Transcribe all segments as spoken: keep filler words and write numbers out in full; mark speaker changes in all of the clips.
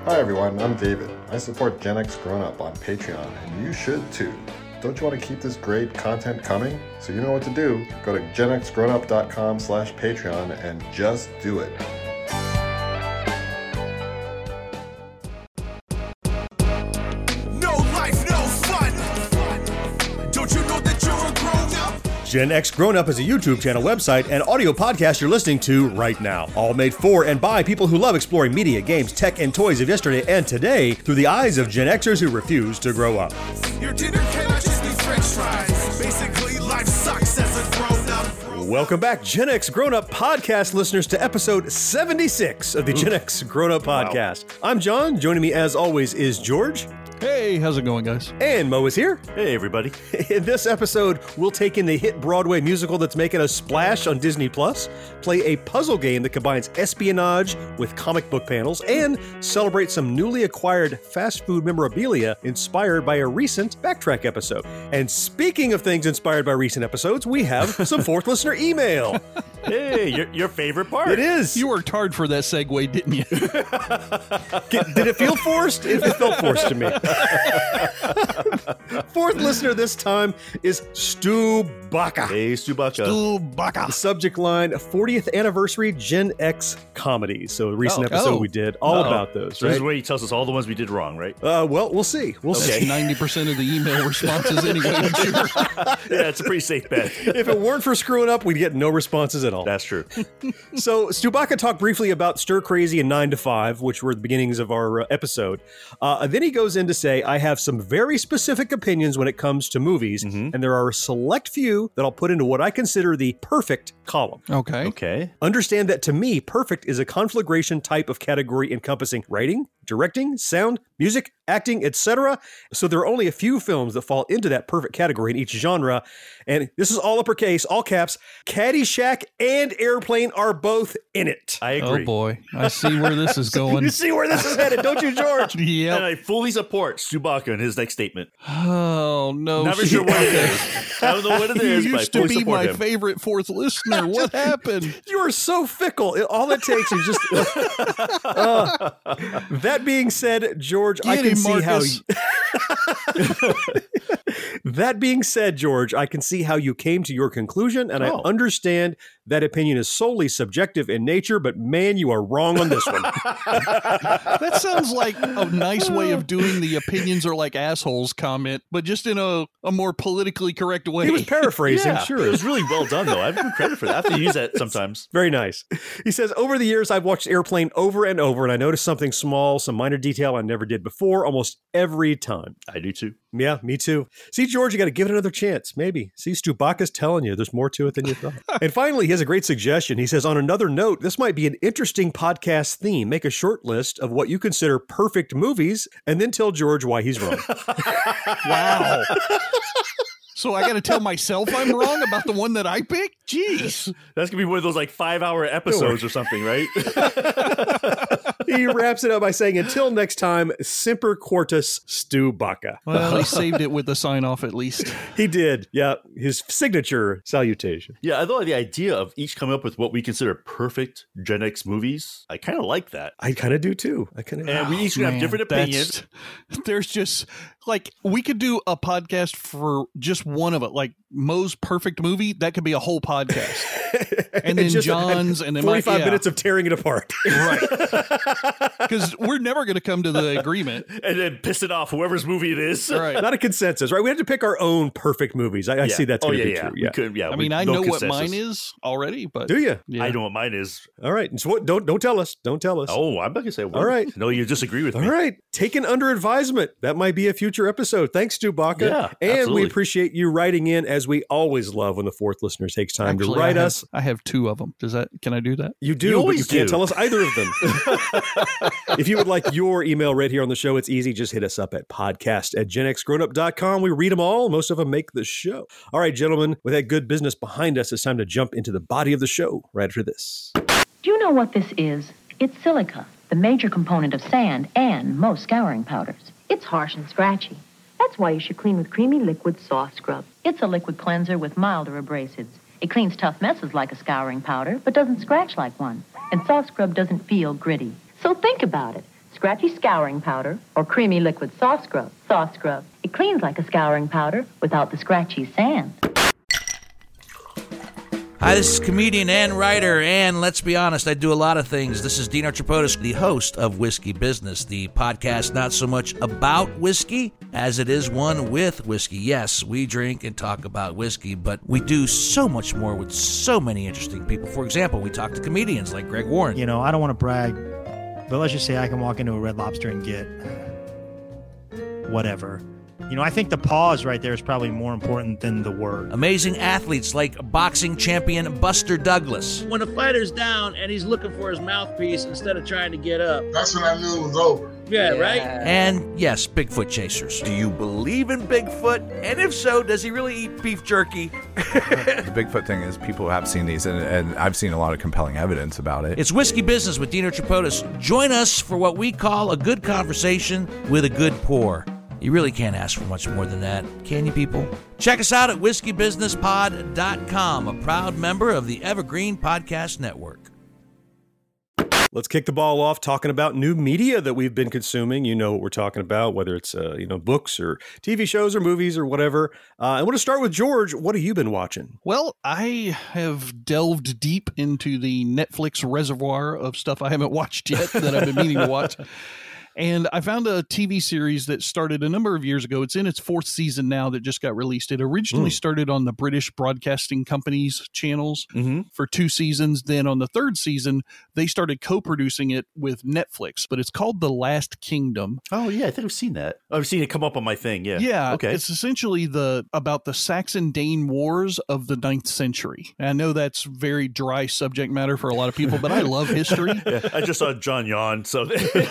Speaker 1: Hi everyone, I'm David. I support Gen X Grown Up on Patreon, and you should too. Don't you want to keep this great content coming? So you know what to do. Go to genxgrownup.com slash Patreon and just do it.
Speaker 2: No life, no fun. Don't you know that you're a grown up?
Speaker 3: Gen X Grown Up is a YouTube channel, website, and audio podcast you're listening to right now. All made for and by people who love exploring media, games, tech, and toys of yesterday and today through the eyes of Gen Xers who refuse to grow up.
Speaker 2: Your dinner cannot just be french fries. Basically, life sucks as a grown up.
Speaker 3: Welcome back, Gen X Grown Up podcast listeners, to episode seventy-six of the Ooh. Gen X Grown Up podcast. Wow. I'm John. Joining me as always is George.
Speaker 4: Hey, how's it going, guys?
Speaker 3: And Mo is here.
Speaker 5: Hey, everybody.
Speaker 3: In this episode, we'll take in the hit Broadway musical that's making a splash on Disney Plus, play a puzzle game that combines espionage with comic book panels, and celebrate some newly acquired fast food memorabilia inspired by a recent Backtrack episode. And speaking of things inspired by recent episodes, we have some fourth listener email.
Speaker 5: Hey, your, your favorite part.
Speaker 3: It is.
Speaker 4: You worked hard for that segue, didn't you?
Speaker 3: Did it feel forced? It felt forced to me. Fourth listener this time is Stu Baca.
Speaker 5: Hey, Stu Baca.
Speaker 4: Stu Baca.
Speaker 3: The subject line, fortieth anniversary Gen X comedies. So a recent
Speaker 4: oh.
Speaker 3: episode
Speaker 4: oh.
Speaker 3: we did all
Speaker 5: Uh-oh.
Speaker 3: about those,
Speaker 5: So
Speaker 3: right?
Speaker 5: this is where he tells us all the ones we did wrong, right?
Speaker 3: Uh, well, we'll see. We'll
Speaker 4: That's
Speaker 3: see.
Speaker 4: ninety percent of the email responses anyway, I'm sure.
Speaker 5: Yeah, it's a pretty safe bet.
Speaker 3: If it weren't for screwing up, we'd get no responses at all.
Speaker 5: That's true.
Speaker 3: So Stu Baca talked briefly about Stir Crazy and nine to five, which were the beginnings of our uh, episode. Uh, then he goes in to say, I have some very specific opinions when it comes to movies,
Speaker 5: Mm-hmm.
Speaker 3: and there are a select few that I'll put into what I consider the perfect column.
Speaker 4: Okay.
Speaker 5: Okay.
Speaker 3: Understand that to me, perfect is a conflagration type of category encompassing writing, directing, sound, music, acting, et cetera. So there are only a few films that fall into that perfect category in each genre. And this is all uppercase, all caps. Caddyshack and Airplane are both in it.
Speaker 5: I agree.
Speaker 4: Oh, boy. I see where this is going.
Speaker 3: You see where this is headed, don't you, George?
Speaker 5: And
Speaker 4: Yep.
Speaker 5: I fully support Stu Baca in his next statement.
Speaker 4: Oh, no.
Speaker 5: Never sure what it is. I don't know what it
Speaker 4: You
Speaker 5: is, but I
Speaker 4: used to
Speaker 5: fully
Speaker 4: be
Speaker 5: support
Speaker 4: my
Speaker 5: him.
Speaker 4: favorite fourth listener. What happened?
Speaker 3: You are so fickle. It- all it takes is just... Uh, that being said, George, I
Speaker 4: Get
Speaker 3: can
Speaker 4: him,
Speaker 3: see how...
Speaker 4: Marcus.
Speaker 3: You... That being said, George, I can see how you came to your conclusion, and
Speaker 5: Oh.
Speaker 3: I understand that opinion is solely subjective in nature, but man, you are wrong on this one.
Speaker 4: That sounds like a nice way of doing the opinions are like assholes comment, but just in a, a more politically correct way.
Speaker 3: He was paraphrasing,
Speaker 5: Yeah,
Speaker 3: sure.
Speaker 5: it was really well done, though. I give him credit for that. I have to use that sometimes.
Speaker 3: Very nice. He says, over the years, I've watched Airplane over and over, and I noticed something small, some minor detail I never did before, almost every time.
Speaker 5: I do, too.
Speaker 3: Yeah, me too. See, George, you got to give it another chance. Maybe. See, Stu Baca's telling you there's more to it than you thought. And finally, he has a great suggestion. He says, on another note, this might be an interesting podcast theme. Make a short list of what you consider perfect movies, and then tell George why he's wrong.
Speaker 4: Wow. So I got to tell myself I'm wrong about the one that I picked? Jeez.
Speaker 5: That's going to be one of those like five hour episodes or something, right?
Speaker 3: He wraps it up by saying, until next time, Semper Quartus Stu Baca.
Speaker 4: Well, he saved it with the sign off at least.
Speaker 3: He did. Yeah, his signature salutation.
Speaker 5: Yeah, I thought the idea of each coming up with what we consider perfect Gen X movies, I kind of like that.
Speaker 3: I kind of do too. I kind of.
Speaker 5: And we each
Speaker 4: Man,
Speaker 5: have different
Speaker 4: that's-
Speaker 5: opinions.
Speaker 4: There's just like we could do a podcast for just one of it, like Mo's perfect movie. That could be a whole podcast, and then
Speaker 3: just
Speaker 4: John's, and then
Speaker 3: forty-five
Speaker 4: my, yeah,
Speaker 3: minutes of tearing it apart.
Speaker 4: right? Because we're never going to come to the agreement,
Speaker 5: And then piss it off whoever's movie it is.
Speaker 4: right?
Speaker 3: Not a consensus, right? We have to pick our own perfect movies. I, I
Speaker 5: Yeah.
Speaker 3: see that's
Speaker 5: oh,
Speaker 3: going to
Speaker 5: yeah,
Speaker 3: be
Speaker 5: yeah.
Speaker 3: true.
Speaker 5: We
Speaker 3: Yeah.
Speaker 5: could, yeah.
Speaker 4: I
Speaker 5: we-
Speaker 4: mean, I
Speaker 5: no
Speaker 4: know what
Speaker 5: consensus.
Speaker 4: mine is already, but
Speaker 3: Do you?
Speaker 4: yeah.
Speaker 5: I know what mine is.
Speaker 3: All right. So what, don't don't tell us. Don't tell us.
Speaker 5: Oh, I'm not going to say one.
Speaker 3: All right.
Speaker 5: No, you disagree with
Speaker 3: All
Speaker 5: me.
Speaker 3: right. Taken under advisement. That might be a future episode. Thanks, Stu Baca.
Speaker 5: Yeah,
Speaker 3: and
Speaker 5: absolutely.
Speaker 3: we appreciate you writing in, as we always love when the fourth listener takes time
Speaker 4: Actually,
Speaker 3: to write
Speaker 4: I have,
Speaker 3: us.
Speaker 4: I have two of them. Does that? Can I do that?
Speaker 3: You do,
Speaker 5: You
Speaker 3: but you
Speaker 5: always
Speaker 3: can't
Speaker 5: do.
Speaker 3: tell us either of them. If you would like your email read here on the show, it's easy. Just hit us up at podcast at gen x grown up dot com. We read them all. Most of them make the show. All right, gentlemen, with that good business behind us, it's time to jump into the body of the show right after this.
Speaker 6: Do you know what this is? It's silica, the major component of sand and most scouring powders. It's harsh and scratchy. That's why you should clean with Creamy Liquid Soft Scrub. It's a liquid cleanser with milder abrasives. It cleans tough messes like a scouring powder, but doesn't scratch like one. And Soft Scrub doesn't feel gritty. So think about it. scratchy scouring powder or creamy liquid soft scrub. Soft scrub. It cleans like a scouring powder without the scratchy sand.
Speaker 7: Hi, this is comedian and writer, and let's be honest, I do a lot of things. This is Dean Archipotis, the host of Whiskey Business, the podcast not so much about whiskey as it is one with whiskey. Yes, we drink and talk about whiskey, but we do so much more with so many interesting people. For example, we talk to comedians like Greg Warren.
Speaker 8: You know, I don't want to brag, but let's just say I can walk into a Red Lobster and get whatever. You know, I think the pause right there is probably more important than the word.
Speaker 7: Amazing athletes like boxing champion Buster Douglas. When a fighter's down and he's looking for his mouthpiece instead of trying to get up.
Speaker 9: That's when I knew it was over.
Speaker 7: Yeah, yeah, right? And yes, Bigfoot chasers. Do you believe in Bigfoot? And if so, does he really eat beef jerky?
Speaker 10: The Bigfoot thing is people have seen these, and, and I've seen a lot of compelling evidence about it.
Speaker 7: It's Whiskey Business with Dean Archipotis. Join us for what we call a good conversation with a good pour. You really can't ask for much more than that, can you, people? Check us out at whiskey business pod dot com, a proud member of the Evergreen Podcast Network.
Speaker 3: Let's kick the ball off talking about new media that we've been consuming. You know what we're talking about, whether it's uh, you know books or T V shows or movies or whatever. Uh, I want to start with George. What have you been watching?
Speaker 4: Well, I have delved deep into the Netflix reservoir of stuff I haven't watched yet that I've been meaning to watch. And I found a T V series that started a number of years ago. It's in its fourth season now that just got released. It originally mm. started on the British Broadcasting Company's channels mm-hmm. for two seasons. Then on the third season, they started co-producing it with Netflix, but it's called The Last Kingdom.
Speaker 5: Oh, yeah. I think I've seen that. I've seen it come up on my thing. Yeah.
Speaker 4: Yeah.
Speaker 5: Okay.
Speaker 4: It's essentially the about the Saxon-Dane Wars of the ninth century. And I know that's very dry subject matter for a lot of people, but I love history.
Speaker 5: Yeah, I just saw John yawn, so...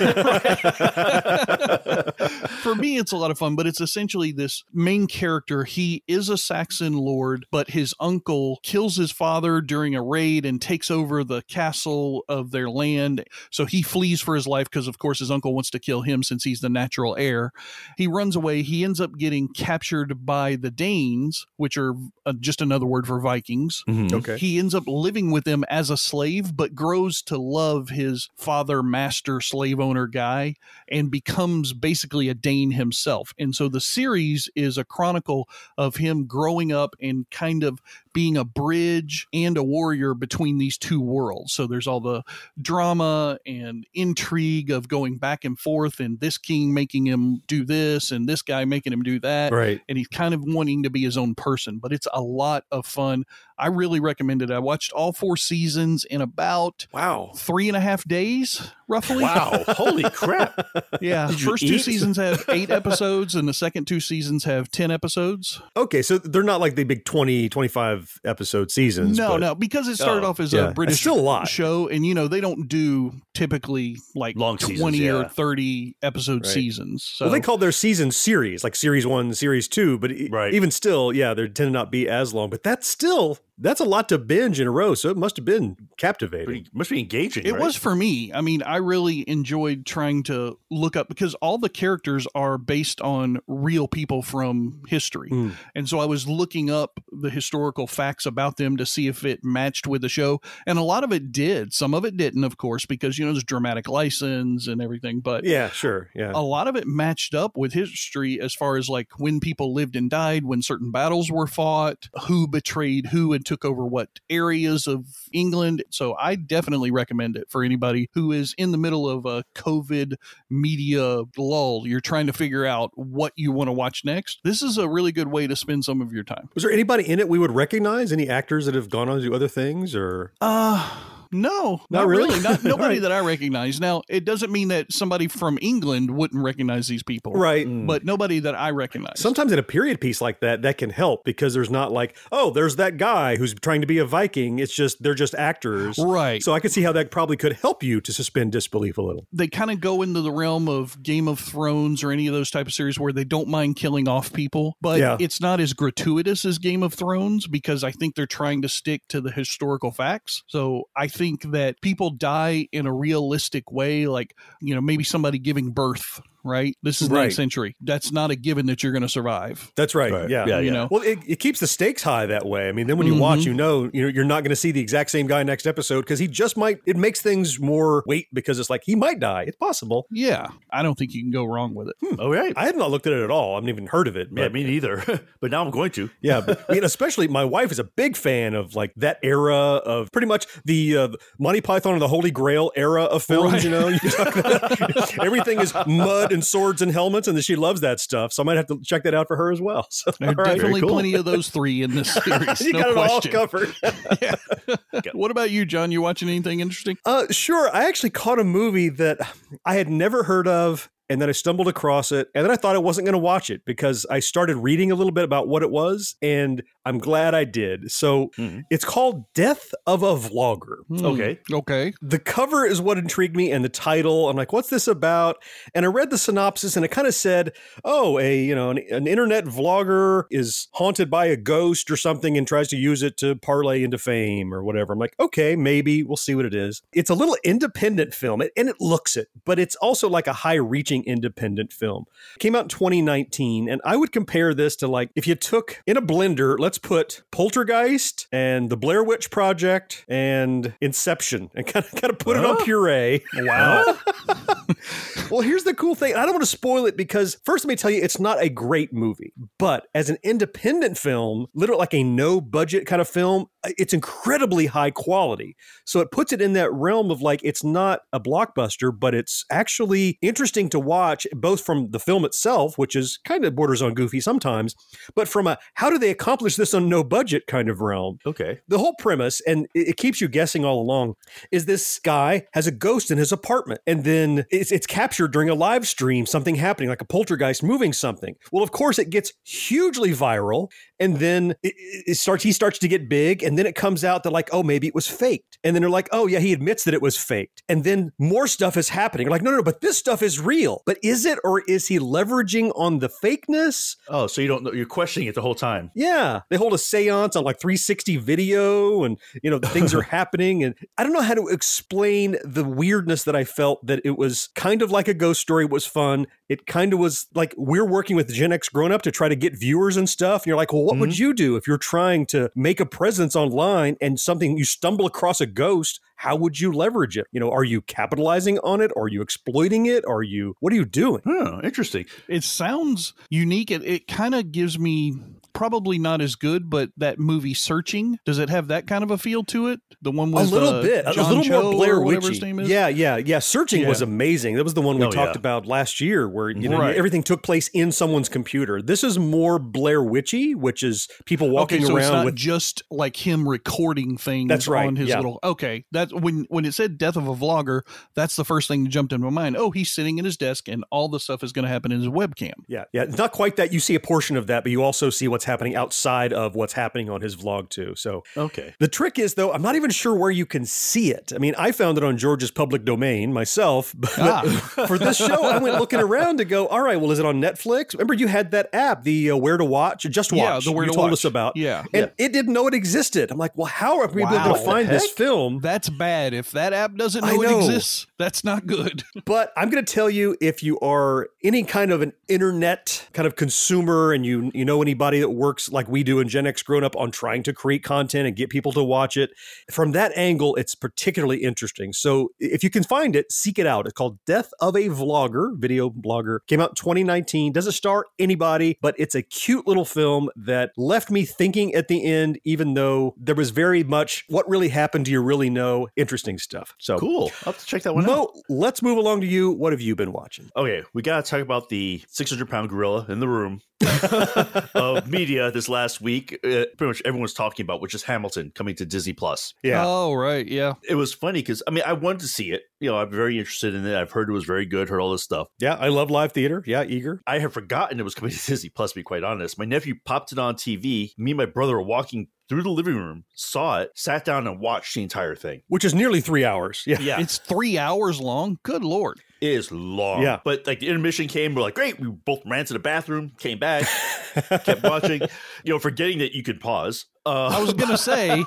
Speaker 4: For me, it's a lot of fun, but it's essentially this main character. He is a Saxon lord, but his uncle kills his father during a raid and takes over the castle of their land. So he flees for his life because, of course, his uncle wants to kill him since he's the natural heir. He runs away. He ends up getting captured by the Danes, which are uh, just another word for Vikings.
Speaker 3: Mm-hmm. Okay.
Speaker 4: He ends up living with them as a slave, but grows to love his father, master, slave owner guy, and becomes basically a Dane himself. And so the series is a chronicle of him growing up and kind of being a bridge and a warrior between these two worlds. So there's all the drama and intrigue of going back and forth, and this king making him do this and this guy making him do that.
Speaker 3: Right.
Speaker 4: And he's kind of wanting to be his own person, but it's a lot of fun. I really recommend it. I watched all four seasons in about
Speaker 3: wow
Speaker 4: three and a half days, roughly.
Speaker 5: Wow. Holy crap.
Speaker 4: Yeah. The first two seasons have eight episodes, and the second two seasons have ten episodes.
Speaker 3: Okay, so they're not like the big twenty, twenty-five episode seasons.
Speaker 4: No,
Speaker 3: but,
Speaker 4: no, because it started
Speaker 3: oh,
Speaker 4: off as
Speaker 3: yeah.
Speaker 4: a British
Speaker 3: still a lot.
Speaker 4: show, and, you know, they don't do typically like
Speaker 5: long
Speaker 4: twenty
Speaker 5: seasons, yeah.
Speaker 4: or thirty episode
Speaker 3: right.
Speaker 4: seasons. So.
Speaker 3: Well, they call their season series, like series one, series two, but
Speaker 5: right.
Speaker 3: even still, yeah, they tend to not be as long. But that's still, that's a lot to binge in a row, so it must have been captivating.
Speaker 5: Pretty, must be engaging,
Speaker 4: It
Speaker 5: right?
Speaker 4: was for me. I mean, I really enjoyed trying to look up, because all the characters are based on real people from history.
Speaker 3: Mm.
Speaker 4: And so I was looking up the historical facts about them to see if it matched with the show. And a lot of it did. Some of it didn't, of course, because, you know, there's dramatic license and everything. But
Speaker 3: yeah, sure. Yeah.
Speaker 4: A lot of it matched up with history as far as like when people lived and died, when certain battles were fought, who betrayed who and took over what areas of England. So I definitely recommend it for anybody who is in the middle of a COVID media lull. You're trying to figure out what you want to watch next. This is a really good way to spend some of your time.
Speaker 3: Was there anybody in it we would recognize? Any actors that have gone on to do other things, or?
Speaker 4: Uh... No, not,
Speaker 3: not really.
Speaker 4: really. Not, nobody
Speaker 3: right.
Speaker 4: that I recognize. Now, it doesn't mean that somebody from England wouldn't recognize these people.
Speaker 3: Right.
Speaker 4: But nobody that I recognize.
Speaker 3: Sometimes in a period piece like that, that can help, because there's not like, oh, there's that guy who's trying to be a Viking. It's just, they're just actors.
Speaker 4: Right.
Speaker 3: So I could see how that probably could help you to suspend disbelief a little.
Speaker 4: They kind of go into the realm of Game of Thrones or any of those type of series where they don't mind killing off people, but
Speaker 3: yeah.
Speaker 4: it's not as gratuitous as Game of Thrones, because I think they're trying to stick to the historical facts. So I think that people die in a realistic way, like, you know, maybe somebody giving birth right? This is
Speaker 3: Right.
Speaker 4: ninth century. That's not a given that you're going to survive.
Speaker 3: That's right.
Speaker 5: Right.
Speaker 3: Yeah.
Speaker 5: Yeah,
Speaker 4: You
Speaker 5: yeah.
Speaker 4: know,
Speaker 3: Well, it, it keeps the stakes high that way. I mean, then when you watch, you know, you know, you're not going to see the exact same guy next episode because he just might. It makes things more weight because it's like he might die. It's possible.
Speaker 4: yeah, I don't think you can go wrong with it.
Speaker 5: Oh, right.
Speaker 3: I have not looked at it at all. I haven't even heard of it.
Speaker 5: Yeah,
Speaker 3: But,
Speaker 5: me neither. But now I'm going to.
Speaker 3: yeah, but, I mean, especially my wife is a big fan of like that era of pretty much the uh, Monty Python and the Holy Grail era of films.
Speaker 4: Right.
Speaker 3: You know, You're talking about- everything is mud and swords and helmets, and she loves that stuff. So I might have to check that out for her as well. So,
Speaker 4: There are
Speaker 3: all right.
Speaker 4: definitely
Speaker 5: cool.
Speaker 4: plenty of those three in this series.
Speaker 3: You
Speaker 4: no
Speaker 3: got it
Speaker 4: question.
Speaker 3: all covered.
Speaker 4: What about you, John? You watching anything interesting?
Speaker 3: Uh, sure. I actually caught a movie that I had never heard of, and then I stumbled across it, and then I thought I wasn't going to watch it because I started reading a little bit about what it was, and I'm glad I did. So
Speaker 5: Mhm.
Speaker 3: it's called Death of a Vlogger.
Speaker 4: Hmm.
Speaker 5: Okay.
Speaker 4: Okay.
Speaker 3: The cover is what intrigued me, and the title. I'm like, "What's this about?" And I read the synopsis, and it kind of said, "Oh, a you know, an, an internet vlogger is haunted by a ghost or something, and tries to use it to parlay into fame or whatever." I'm like, "Okay, maybe we'll see what it is." It's a little independent film, and it looks it, but it's also like a high-reaching independent film. It came out in twenty nineteen, and I would compare this to like if you took in a blender, let's put Poltergeist and the Blair Witch Project and Inception, and kind of kind of put it on puree.
Speaker 4: Wow.
Speaker 3: Well, here's the cool thing. I don't want to spoil it because first, let me tell you, it's not a great movie, but as an independent film, literally like a no budget kind of film, it's incredibly high quality. So it puts it in that realm of like, it's not a blockbuster, but it's actually interesting to watch, both from the film itself, which is kind of borders on goofy sometimes, but from a how do they accomplish this on no budget kind of realm.
Speaker 5: Okay.
Speaker 3: The whole premise, and it it keeps you guessing all along, is this guy has a ghost in his apartment, and then it's, it's captured during a live stream, something happening, like a poltergeist moving something. Well, of course, it gets hugely viral, and then it, it starts. He starts to get big, and then it comes out that like, oh, maybe it was faked, and then they're like, oh yeah, he admits that it was faked, and then more stuff is happening. Like, no, no, no, but this stuff is real. But is it, or is he leveraging on the fakeness?
Speaker 5: Oh, so you don't know, you're questioning it the whole time.
Speaker 3: Yeah, they hold a seance on like three sixty video, and you know things are happening, and I don't know how to explain the weirdness that I felt. That it was kind of like a ghost story. Was fun. It kind of was like we're working with Gen X Grown Up to try to get viewers and stuff. And you're like, well, what mm-hmm. would you do if you're trying to make a presence online and something you stumble across a ghost? How would you leverage it? You know, are you capitalizing on it? Are you exploiting it? Are you? What are you doing?
Speaker 5: Oh, interesting.
Speaker 4: It sounds unique. It, it kind of gives me probably not as good, but that movie Searching, does it have that kind of a feel to it? The one with
Speaker 3: a little
Speaker 4: uh,
Speaker 3: bit,
Speaker 4: John
Speaker 3: a little
Speaker 4: Cho
Speaker 3: more Blair
Speaker 4: or whatever
Speaker 3: Witchy.
Speaker 4: his name is?
Speaker 3: Yeah, yeah, yeah. Searching
Speaker 4: Yeah.
Speaker 3: was amazing. That was the one we
Speaker 5: Oh,
Speaker 3: talked
Speaker 5: yeah.
Speaker 3: about last year, where you know
Speaker 4: Right.
Speaker 3: everything took place in someone's computer. This is more Blair Witchy, which is people walking
Speaker 4: okay, so
Speaker 3: around
Speaker 4: it's not
Speaker 3: with.
Speaker 4: just like him recording things
Speaker 3: That's right,
Speaker 4: on his
Speaker 3: yeah.
Speaker 4: little okay. That's when when it said Death of a Vlogger, that's the first thing that jumped into my mind. Oh, he's sitting in his desk and all the stuff is going to happen in his webcam.
Speaker 3: Yeah, yeah, it's not quite that. You see a portion of that, but you also see what's happening outside of what's happening on his vlog too. So
Speaker 5: Okay.
Speaker 3: the trick is, though, I'm not even sure where you can see it. I mean, I found it on George's public domain myself, but
Speaker 4: Ah.
Speaker 3: for this show, I went looking around to go, all right, well, is it on Netflix? Remember, you had that app, the uh, Where to Watch, Just Watch.
Speaker 4: Yeah, the Where
Speaker 3: you
Speaker 4: to
Speaker 3: told
Speaker 4: Watch.
Speaker 3: us about.
Speaker 4: Yeah.
Speaker 3: And it didn't know it existed. I'm like, well, how are we
Speaker 4: Wow.
Speaker 3: going to find
Speaker 5: What the
Speaker 3: this
Speaker 5: heck?
Speaker 3: film?
Speaker 4: That's bad. If that app doesn't
Speaker 3: I
Speaker 4: know,
Speaker 3: know.
Speaker 4: it exists, that's not good.
Speaker 3: But I'm going to tell you, if you are any kind of an internet kind of consumer and you you know anybody that works like we do in Gen X Grown Up on trying to create content and get people to watch it, from that angle, it's particularly interesting. So if you can find it, seek it out. It's called Death of a Vlogger, video blogger. Came out in twenty nineteen. Doesn't star anybody, but it's a cute little film that left me thinking at the end, even though there was very much what really happened, do you really know? Interesting stuff. So
Speaker 5: Cool. I'll have to check that one out.
Speaker 3: Mo, let's move along to you. What have you been watching?
Speaker 5: Okay, we got to talk about the six hundred pound gorilla in the room of media this last week. Uh, pretty much everyone's talking about, which is Hamilton coming to Disney Plus.
Speaker 3: Yeah.
Speaker 4: Oh, right. Yeah.
Speaker 5: It was funny because, I mean, I wanted to see it. You know, I'm very interested in it. I've heard it was very good, heard all this stuff.
Speaker 3: Yeah, I love live theater. Yeah, eager.
Speaker 5: I had forgotten it was coming to Disney Plus, to be quite honest. My nephew popped it on T V. Me and my brother were walking through the living room, saw it, sat down and watched the entire thing.
Speaker 3: Which is nearly three hours. Yeah.
Speaker 5: Yeah.
Speaker 4: It's three hours long. Good Lord.
Speaker 5: It is long.
Speaker 3: Yeah.
Speaker 5: But like the intermission came, we're like, great. We both ran to the bathroom, came back, kept watching, you know, forgetting that you could pause. Uh,
Speaker 4: I was going to say,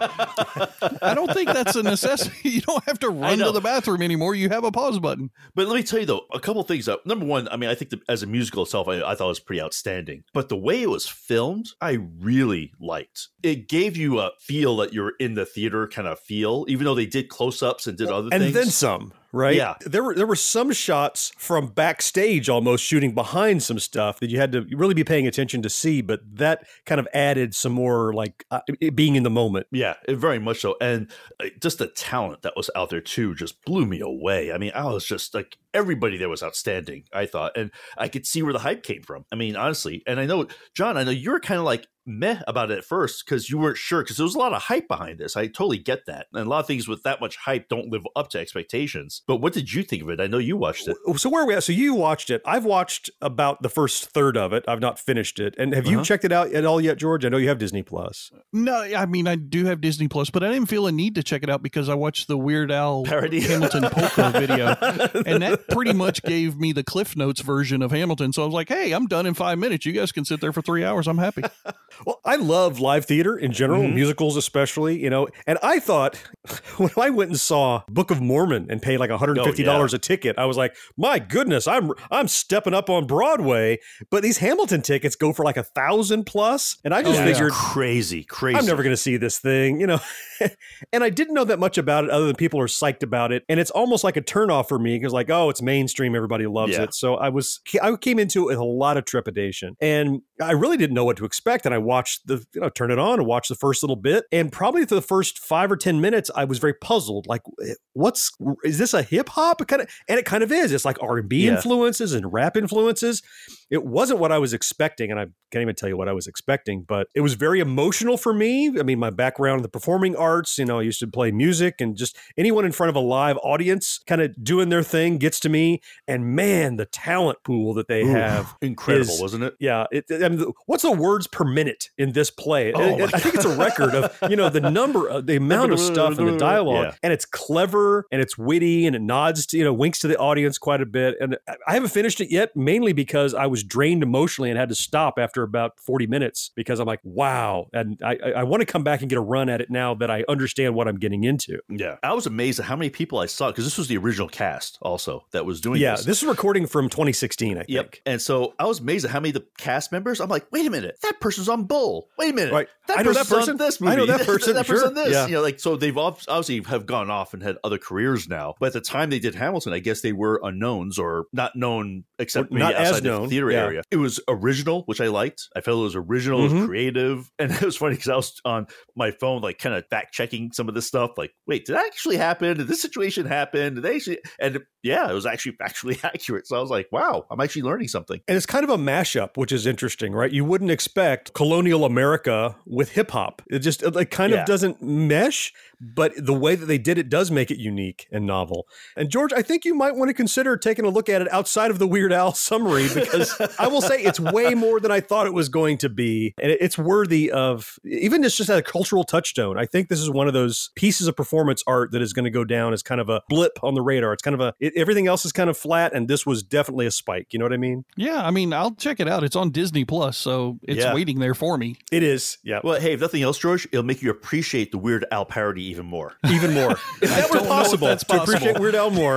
Speaker 4: I don't think that's a necessity. You don't have to run to the bathroom anymore. You have a pause button.
Speaker 5: But let me tell you, though, a couple things. Uh, number one, I mean, I think that as a musical itself, I, I thought it was pretty outstanding. But the way it was filmed, I really liked. It gave you a feel that you're in the theater kind of feel, even though they did close-ups and did other
Speaker 3: and
Speaker 5: things.
Speaker 3: And then some. Right?
Speaker 5: Yeah.
Speaker 3: There were there were some shots from backstage almost shooting behind some stuff that you had to really be paying attention to see, but that kind of added some more like uh, being in the moment.
Speaker 5: Yeah, it, very much so. And uh, just the talent that was out there too just blew me away. I mean, I was just like, everybody there was outstanding, I thought. And I could see where the hype came from. I mean, honestly. And I know, John, I know you were kind of like meh about it at first because you weren't sure, because there was a lot of hype behind this. I totally get that. And a lot of things with that much hype don't live up to expectations. But what did you think of it? I know you watched it.
Speaker 3: So where are we at? So you watched it. I've watched about the first third of it. I've not finished it. And have uh-huh. you checked it out at all yet, George? I know you have Disney Plus.
Speaker 4: No, I mean, I do have Disney Plus, but I didn't feel a need to check it out because I watched the Weird Al
Speaker 5: parody
Speaker 4: Hamilton polka video. And that pretty much gave me the Cliff Notes version of Hamilton. So I was like, hey, I'm done in five minutes. You guys can sit there for three hours. I'm happy.
Speaker 3: Well, I love live theater in general, mm-hmm. musicals especially, you know, and I thought when I went and saw Book of Mormon and paid like one hundred fifty dollars oh, yeah. a ticket, I was like, my goodness, I'm I'm stepping up on Broadway. But these Hamilton tickets go for like a thousand plus. And I just
Speaker 5: oh,
Speaker 3: figured,
Speaker 5: yeah. crazy, crazy.
Speaker 3: I'm never going to see this thing, you know. And I didn't know that much about it other than people are psyched about it. And it's almost like a turnoff for me because like, oh, it's mainstream. Everybody loves
Speaker 5: yeah.
Speaker 3: it. So I was, I came into it with a lot of trepidation and I really didn't know what to expect. And I watched the, you know, turn it on and watch the first little bit. And probably for the first five or ten minutes, I was very puzzled. Like, what's, is this a hip hop? Kind of, and it kind of is. It's like R and B yeah. influences and rap influences. It wasn't what I was expecting. And I can't even tell you what I was expecting, but it was very emotional for me. I mean, my background in the performing arts, you know, I used to play music and just anyone in front of a live audience kind of doing their thing gets to me. And man, the talent pool that they Ooh, have.
Speaker 5: Incredible,
Speaker 3: is,
Speaker 5: wasn't it?
Speaker 3: Yeah. It, I mean, what's the words per minute in this play?
Speaker 5: Oh
Speaker 3: it, it, I think it's a record of, you know, the number, of, the amount of stuff and the dialogue. Yeah. And it's clever and it's witty and it nods to, you know, winks to the audience quite a bit. And I haven't finished it yet, mainly because I was drained emotionally and had to stop after about forty minutes because I'm like, wow. And I, I want to come back and get a run at it now that I understand what I'm getting into.
Speaker 5: Yeah. I was amazed at how many people I saw because this was the original cast also that was doing
Speaker 3: yeah,
Speaker 5: this.
Speaker 3: Yeah, this is recording from twenty sixteen, I think.
Speaker 5: Yep. And so I was amazed at how many of the cast members, I'm like, wait a minute, that person's on Bull. Wait a minute.
Speaker 3: Right.
Speaker 5: That
Speaker 3: I know
Speaker 5: person's
Speaker 3: that person.
Speaker 5: on this movie.
Speaker 3: I know that person.
Speaker 5: that
Speaker 3: sure.
Speaker 5: person's on this.
Speaker 3: Yeah.
Speaker 5: You know, like, so they've obviously have gone off and had other careers now. But at the time they did Hamilton, I guess they were unknowns or not known except
Speaker 3: or not
Speaker 5: outside
Speaker 3: as known.
Speaker 5: the theater
Speaker 3: yeah.
Speaker 5: area. It was original, which I liked. I felt it was original, mm-hmm. it was creative. And it was funny because I was on my phone, like kind of fact checking some of this stuff. Like, wait, did that actually happen? Did this situation happen? Did they actually? And yeah, it was actually factually accurate. So I was like, wow, I'm actually learning something.
Speaker 3: And it's kind of a mashup, which is interesting, right? You wouldn't expect colonial America with hip hop. It just it like kind
Speaker 5: yeah.
Speaker 3: of doesn't mesh, but the way that they did it does make it unique and novel. And George, I think you might want to consider taking a look at it outside of the Weird Al summary because I will say it's way more than I thought it was going to be. And it's worthy of, even just, just at a cultural touchstone. I think this is one of those pieces of performance art that is going to go down as kind of a blip on the radar. It's kind of a, it, everything else is kind of flat and this was definitely a spike. You know what I mean?
Speaker 4: Yeah. I mean, I'll check it out. It's on Disney Plus, so it's
Speaker 5: yeah.
Speaker 4: waiting there for me.
Speaker 3: It is. Yeah.
Speaker 5: Well, hey, if nothing else, George, it'll make you appreciate the Weird Al parody even more.
Speaker 3: Even more. If that were possible,
Speaker 4: that's
Speaker 3: to
Speaker 4: possible.
Speaker 3: appreciate Weird Al more.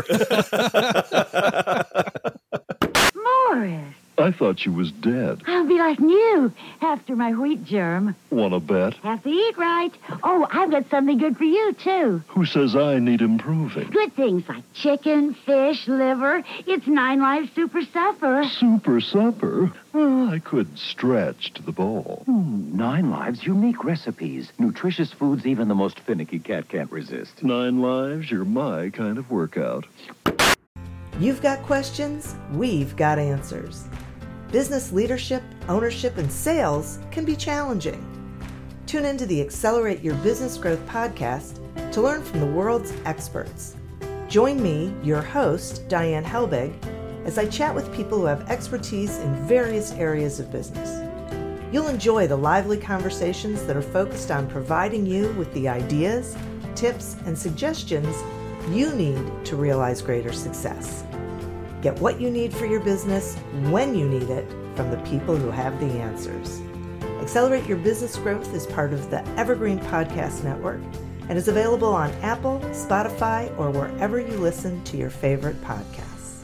Speaker 9: Morris.
Speaker 11: I thought you was dead.
Speaker 9: I'll be like new after my wheat germ.
Speaker 11: Wanna bet?
Speaker 9: Have to eat right. Oh, I've got something good for you, too.
Speaker 11: Who says I need improving?
Speaker 9: Good things like chicken, fish, liver. It's Nine Lives Super Supper.
Speaker 11: Super Supper? Well, I could stretch to the bowl.
Speaker 12: Hmm, Nine Lives unique recipes. Nutritious foods even the most finicky cat can't resist.
Speaker 11: Nine Lives, you're my kind of workout.
Speaker 13: You've got questions, we've got answers. Business leadership, ownership, and sales can be challenging. Tune into the Accelerate Your Business Growth podcast to learn from the world's experts. Join me, your host, Diane Helbig, as I chat with people who have expertise in various areas of business. You'll enjoy the lively conversations that are focused on providing you with the ideas, tips, and suggestions you need to realize greater success. Get what you need for your business when you need it from the people who have the answers. Accelerate Your Business Growth is part of the Evergreen Podcast Network and is available on Apple, Spotify, or wherever you listen to your favorite podcasts.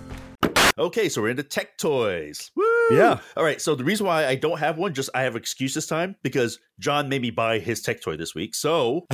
Speaker 5: Okay, so we're into tech toys. Woo!
Speaker 3: Yeah.
Speaker 5: All right, so the reason why I don't have one, just I have an excuse this time, because John made me buy his tech toy this week. So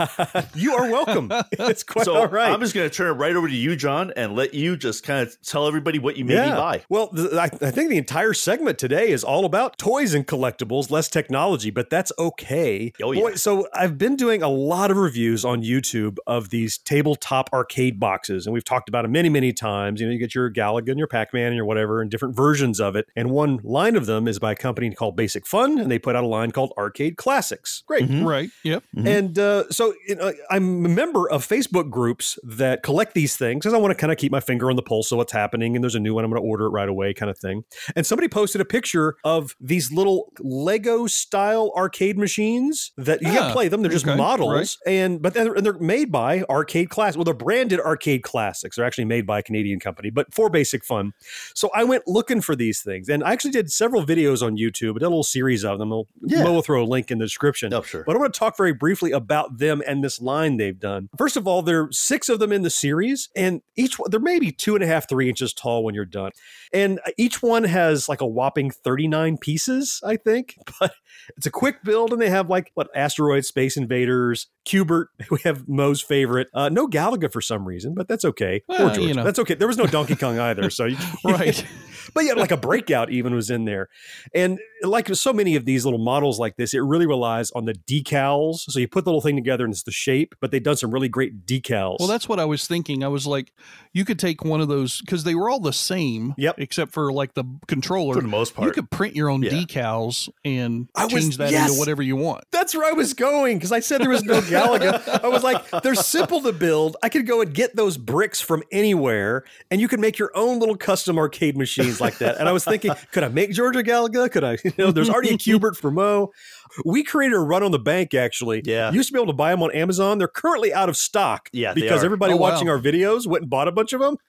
Speaker 3: you are welcome. It's quite
Speaker 5: so
Speaker 3: all right.
Speaker 5: I'm just going to turn it right over to you, John, and let you just kind of tell everybody what you made
Speaker 3: yeah.
Speaker 5: me buy.
Speaker 3: Well, th- I, I think the entire segment today is all about toys and collectibles, less technology, but that's okay.
Speaker 5: Oh, yeah.
Speaker 3: Boy, so I've been doing a lot of reviews on YouTube of these tabletop arcade boxes, and we've talked about them many, many times. You know, you get your Galaga and your Pac-Man and your whatever, and different versions of it. And one line of them is by a company called Basic Fun, and they put out a line called Arcade Classics. Great.
Speaker 4: Mm-hmm. Right. Yep. Mm-hmm.
Speaker 3: And uh, so you know, I'm a member of Facebook groups that collect these things because I want to kind of keep my finger on the pulse of what's happening. And there's a new one, I'm going to order it right away kind of thing. And somebody posted a picture of these little Lego style arcade machines that you
Speaker 4: ah,
Speaker 3: can't play them. They're just
Speaker 4: okay,
Speaker 3: models.
Speaker 4: Right.
Speaker 3: And but they're, and they're made by Arcade Classics. Well, they're branded Arcade Classics. They're actually made by a Canadian company, but for Basic Fun. So I went looking for these things. And I actually did several videos on YouTube. I did a little series of them. I'll,
Speaker 5: Yeah.
Speaker 3: Mo will throw a link in the description.
Speaker 5: Oh, sure.
Speaker 3: But I want to talk very briefly about them and this line they've done. First of all, there are six of them in the series, and each one, they're maybe two and a half, three inches tall when you're done. And each one has like a whopping thirty-nine pieces, I think. But it's a quick build, and they have like, what, Asteroid, Space Invaders, Cubert. We have Mo's favorite. Uh, no Galaga for some reason, but that's okay.
Speaker 4: Well,
Speaker 3: Poor George.
Speaker 4: you know.
Speaker 3: That's okay. There was no Donkey Kong either. So you,
Speaker 4: Right.
Speaker 3: But yeah, like a Breakout even was in there. And like so many of these little models like this, it really relies on the decals. So you put the little thing together and it's the shape, but they've done some really great decals.
Speaker 4: Well, that's what I was thinking. I was like, you could take one of those because they were all the same,
Speaker 3: yep.
Speaker 4: except for like the controller.
Speaker 5: For the most part.
Speaker 4: You could print your own
Speaker 5: Yeah.
Speaker 4: decals and
Speaker 3: I was-
Speaker 4: change that
Speaker 3: yes.
Speaker 4: into whatever you want.
Speaker 3: That's where I was going because I said there was no Galaga. I was like, they're simple to build. I could go and get those bricks from anywhere, and you could make your own little custom arcade machines like that. And I was thinking, could I make Georgia Galaga? Could I? You know, there's already a Cubert for Mo. We created a run on the bank, actually.
Speaker 5: Yeah.
Speaker 3: You used to be able to buy them on Amazon. They're currently out of stock.
Speaker 5: Yeah, they
Speaker 3: because
Speaker 5: are.
Speaker 3: everybody
Speaker 4: Oh, wow.
Speaker 3: watching our videos went and bought a bunch of them.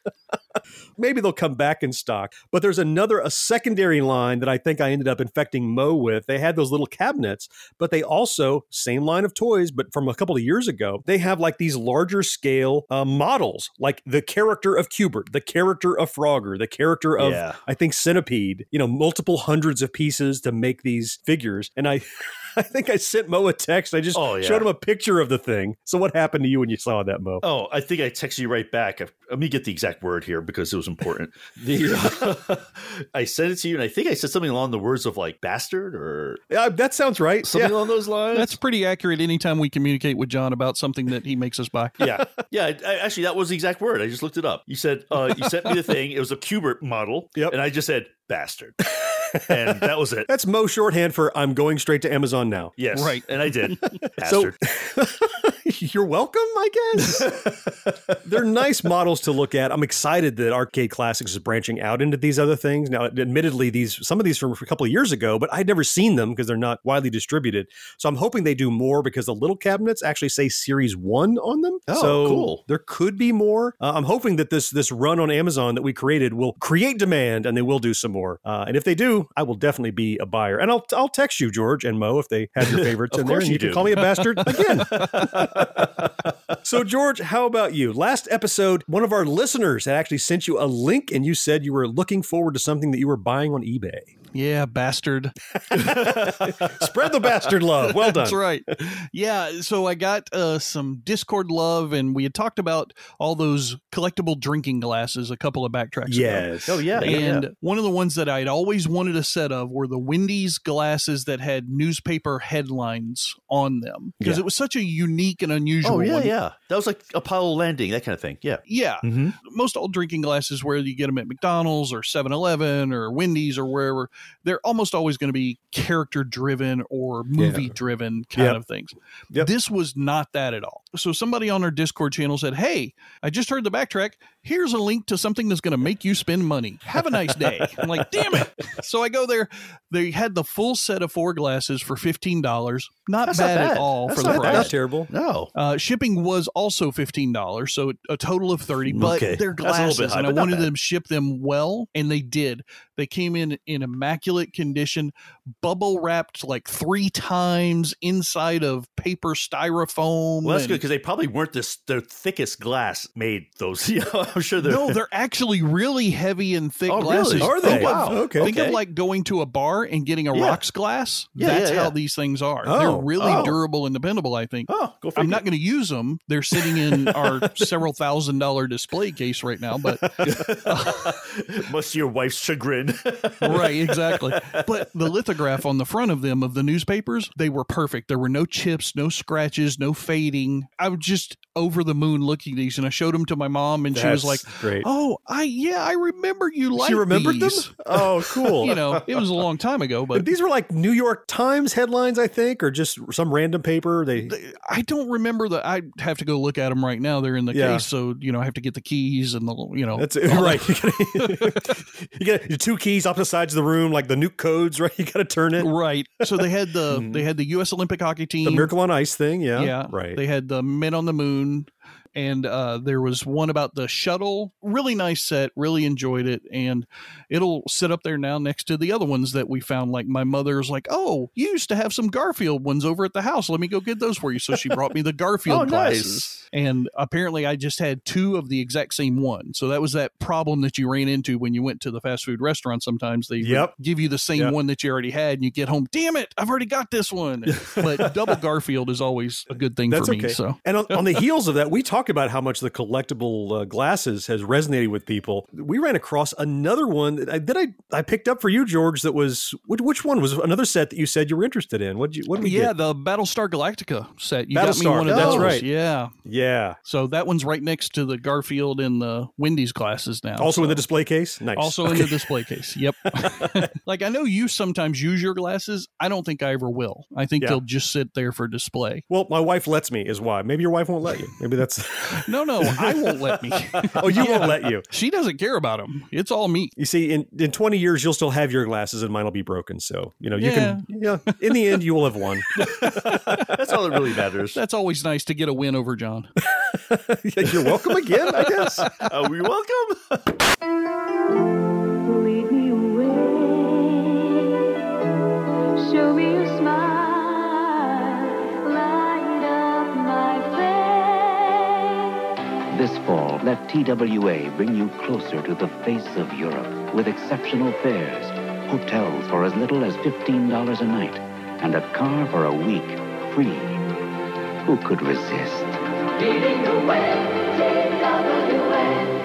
Speaker 3: Maybe they'll come back in stock. But there's another, a secondary line that I think I ended up infecting Mo with. They had those little cabinets, but they also, same line of toys, but from a couple of years ago, they have like these larger scale uh, models, like the character of Cubert, the character of Frogger, the character of,
Speaker 5: Yeah.
Speaker 3: I think, Centipede, you know, multiple hundreds of pieces to make these figures. And I... I think I sent Mo a text. I just
Speaker 5: Oh, yeah.
Speaker 3: showed him a picture of the thing. So what happened to you when you saw that, Mo?
Speaker 5: Oh, I think I texted you right back. Let me get the exact word here because it was important. The I sent it to you, and I think I said something along the words of like bastard or
Speaker 3: Yeah, that sounds right.
Speaker 5: something
Speaker 3: Yeah.
Speaker 5: along those lines.
Speaker 4: That's pretty accurate anytime we communicate with John about something that he makes us buy.
Speaker 5: yeah, yeah. I, I- actually, that was the exact word. I just looked it up. You said uh, you sent me the thing. It was a Cubert model,
Speaker 3: Yep.
Speaker 5: and I just said bastard, and that was it.
Speaker 3: That's Mo shorthand for I'm going straight to Amazon now.
Speaker 5: Yes,
Speaker 4: Right.
Speaker 5: and I did.
Speaker 3: So
Speaker 5: Bastard.
Speaker 3: you're welcome, I guess. They're nice models to look at. I'm excited that Arcade Classics is branching out into these other things. Now, admittedly, these some of these from a couple of years ago, but I'd never seen them because they're not widely distributed. So I'm hoping they do more because the little cabinets actually say Series One on them.
Speaker 5: Oh,
Speaker 3: so
Speaker 5: cool.
Speaker 3: There could be more. Uh, I'm hoping that this this run on Amazon that we created will create demand, and they will do some more. Uh, and if they do, I will definitely be a buyer. And I'll I'll text you, George and Mo, if they have your favorites
Speaker 5: Of
Speaker 3: in there,
Speaker 5: course
Speaker 3: and you,
Speaker 5: you
Speaker 3: can
Speaker 5: do.
Speaker 3: call me a bastard again. So, George, how about you? Last episode, one of our listeners had actually sent you a link, and you said you were looking forward to something that you were buying on eBay.
Speaker 4: Yeah, bastard.
Speaker 3: Spread the bastard love. Well done.
Speaker 4: That's right. Yeah, so I got uh, some Discord love, and we had talked about all those collectible drinking glasses a couple of backtracks ago.
Speaker 3: Yes.
Speaker 5: Oh yeah, yeah,
Speaker 4: And
Speaker 5: yeah.
Speaker 4: one of the ones that I'd always wanted a set of were the Wendy's glasses that had newspaper headlines on them because
Speaker 3: Yeah.
Speaker 4: it was such a unique and unusual
Speaker 5: Oh yeah,
Speaker 4: one.
Speaker 5: yeah. That was like Apollo landing, that kind of thing. Yeah.
Speaker 4: Yeah.
Speaker 5: Mm-hmm.
Speaker 4: Most all drinking glasses, where you get them at McDonald's or seven eleven or Wendy's or wherever, they're almost always going to be character driven or movie driven kind
Speaker 3: Yep.
Speaker 4: of things.
Speaker 3: Yep.
Speaker 4: This was not that at all. So somebody on our Discord channel said, "Hey, I just heard the backtrack. Here's a link to something that's going to make you spend money. Have a nice day." I'm like, damn it. So I go there. They had the full set of four glasses for fifteen dollars. Not
Speaker 5: That's
Speaker 4: bad,
Speaker 5: not bad
Speaker 4: at all
Speaker 5: That's
Speaker 4: for the
Speaker 5: not
Speaker 4: price.
Speaker 5: bad.
Speaker 3: Not terrible.
Speaker 5: No.
Speaker 4: Uh, shipping was also fifteen dollars, so a total of thirty dollars. But
Speaker 5: Okay.
Speaker 4: they're
Speaker 5: That's a little bit
Speaker 4: glasses,
Speaker 5: high,
Speaker 4: and I
Speaker 5: but not
Speaker 4: wanted
Speaker 5: bad.
Speaker 4: them to ship them well, and they did. They came in in immaculate condition, bubble wrapped like three times inside of paper styrofoam.
Speaker 5: Well, that's
Speaker 4: and-
Speaker 5: good because they probably weren't this the thickest glass made those. You know, I'm sure they're
Speaker 4: No, they're actually really heavy and thick
Speaker 5: Oh,
Speaker 4: glasses.
Speaker 5: really?
Speaker 3: Are they?
Speaker 4: Think of-
Speaker 5: Wow.
Speaker 3: Okay.
Speaker 4: Think
Speaker 5: Okay.
Speaker 4: of like going to a bar and getting a
Speaker 5: Yeah.
Speaker 4: rocks glass.
Speaker 5: Yeah,
Speaker 4: That's
Speaker 5: yeah,
Speaker 4: how
Speaker 5: yeah.
Speaker 4: these things are.
Speaker 3: Oh.
Speaker 4: They're really
Speaker 5: Oh.
Speaker 4: durable and dependable, I think.
Speaker 5: Oh, go figure.
Speaker 4: I'm not going to use them. They're sitting in our several thousand dollar display case right now, but
Speaker 5: Much to your wife's chagrin.
Speaker 4: right, exactly. But the lithograph on the front of them of the newspapers, they were perfect. There were no chips, no scratches, no fading. I was just over the moon looking at these, and I showed them to my mom, and she was like,
Speaker 3: That's great.
Speaker 4: "Oh, I yeah, I remember you like
Speaker 3: She remembered
Speaker 4: these."
Speaker 3: them? Oh, cool.
Speaker 4: You know, it was a long time ago, but
Speaker 3: But these were like New York Times headlines, I think, or just some random paper. They,
Speaker 4: I don't remember the. I have to go look at them right now. They're in the
Speaker 3: Yeah.
Speaker 4: case, so you know I have to get the keys and the you know.
Speaker 3: that's
Speaker 4: all
Speaker 3: right.
Speaker 4: that.
Speaker 3: You gotta- you get your two keys opposite sides of the room, like the nuke codes, right? You got to turn it.
Speaker 4: Right. So they had the they had the U S Olympic hockey team,
Speaker 3: The Miracle on Ice thing, yeah,
Speaker 4: yeah,
Speaker 3: right.
Speaker 4: They had the Men on the Moon, and uh, there was one about the shuttle. Really nice set. Really enjoyed it, and it'll sit up there now next to the other ones that we found. Like my mother's like, "Oh, you used to have some Garfield ones over at the house. Let me go get those for you." So she brought me the Garfield
Speaker 5: Oh,
Speaker 4: glasses.
Speaker 5: nice.
Speaker 4: And apparently, I just had two of the exact same one. So that was that problem that you ran into when you went to the fast food restaurant. Sometimes they would
Speaker 3: Yep.
Speaker 4: give you the same
Speaker 3: Yep.
Speaker 4: one that you already had, and you get home. Damn it! I've already got this one. But double Garfield is always a good thing
Speaker 3: That's
Speaker 4: for me.
Speaker 3: okay.
Speaker 4: So
Speaker 3: And on, on the heels of that, we talk about how much the collectible uh, glasses has resonated with people. We ran across another one that I, that I, I picked up for you, George. That was which, which one was another set that you said you were interested in? What you what did we
Speaker 4: yeah,
Speaker 3: get?
Speaker 4: the Battlestar Galactica set. You got me
Speaker 3: Battlestar.
Speaker 4: one of
Speaker 3: That's
Speaker 4: those.
Speaker 3: right.
Speaker 4: Yeah.
Speaker 3: Yeah.
Speaker 4: So that one's right next to the Garfield and the Wendy's glasses now.
Speaker 3: Also
Speaker 4: so.
Speaker 3: in the display case. Nice.
Speaker 4: Also in the display case. Yep. Like I know you sometimes use your glasses. I don't think I ever will. I think
Speaker 3: Yeah.
Speaker 4: they'll just sit there for display.
Speaker 3: Well, my wife lets me, is why. Maybe your wife won't let you. Maybe that's.
Speaker 4: No, no, I won't let me.
Speaker 3: Oh, you won't let you.
Speaker 4: She doesn't care about them. It's all me.
Speaker 3: You see, in, in twenty years, you'll still have your glasses and mine will be broken. So, you know, you
Speaker 4: Yeah.
Speaker 3: can, yeah, in the end, you will have won.
Speaker 5: That's all that really matters.
Speaker 4: That's always nice to get a win over John.
Speaker 3: You're welcome again, I guess.
Speaker 5: Are we welcome?
Speaker 9: Lead me away. Show me a smile. Light up my face.
Speaker 12: This fall, let T W A bring you closer to the face of Europe with exceptional fares, hotels for as little as fifteen dollars a night, and a car for a week free. Who could resist?
Speaker 9: Leading the way, T W A.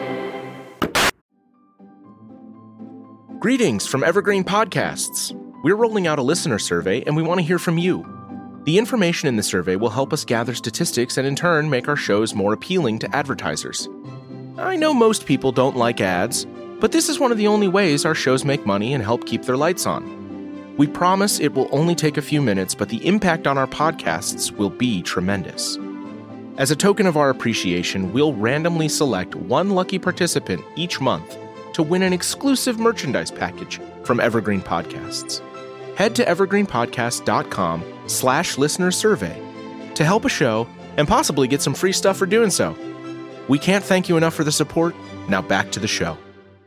Speaker 14: Greetings from Evergreen Podcasts. We're rolling out a listener survey, and we want to hear from you. The information in the survey will help us gather statistics and in turn make our shows more appealing to advertisers. I know most people don't like ads, but this is one of the only ways our shows make money and help keep their lights on. We promise it will only take a few minutes, but the impact on our podcasts will be tremendous. As a token of our appreciation, we'll randomly select one lucky participant each month to win an exclusive merchandise package from Evergreen Podcasts. Head to evergreenpodcast.com slash listener survey to help a show and possibly get some free stuff for doing so. We can't thank you enough for the support. Now back to the show.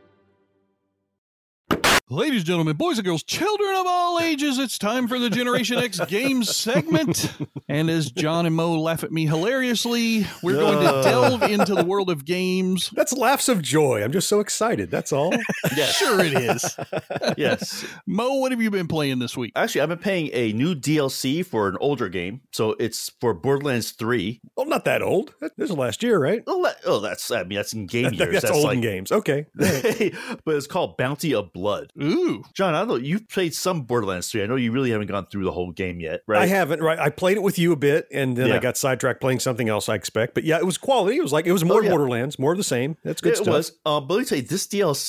Speaker 4: Ladies and gentlemen, boys and girls, children of all ages, it's time for the Generation X Games segment. And as John and Mo laugh at me hilariously, we're going to delve into the world of games.
Speaker 3: That's laughs of joy. I'm just so excited. That's all.
Speaker 5: Yes.
Speaker 4: Sure it is.
Speaker 5: Yes.
Speaker 4: Mo, what have you been playing this week?
Speaker 5: Actually, I've been paying a new D L C for an older game. So it's for Borderlands three.
Speaker 3: Well, not that old. That this was last year, right?
Speaker 5: Oh, that- oh, that's, I mean, that's in game years.
Speaker 3: That's,
Speaker 5: That's
Speaker 3: old
Speaker 5: like,
Speaker 3: in games. Okay.
Speaker 5: But it's called Bounty of Blood.
Speaker 4: Ooh.
Speaker 5: John, I don't know. You've played some Borderlands three. I know you really haven't gone through the whole game yet, right?
Speaker 3: I haven't, right? I played it with you a bit, and then
Speaker 5: Yeah.
Speaker 3: I got sidetracked playing something else, I expect. But yeah, it was quality. It was like, it was more
Speaker 5: Oh, yeah.
Speaker 3: Borderlands, more of the same. That's good
Speaker 5: it
Speaker 3: stuff.
Speaker 5: was. Um, but let me tell you, this D L C,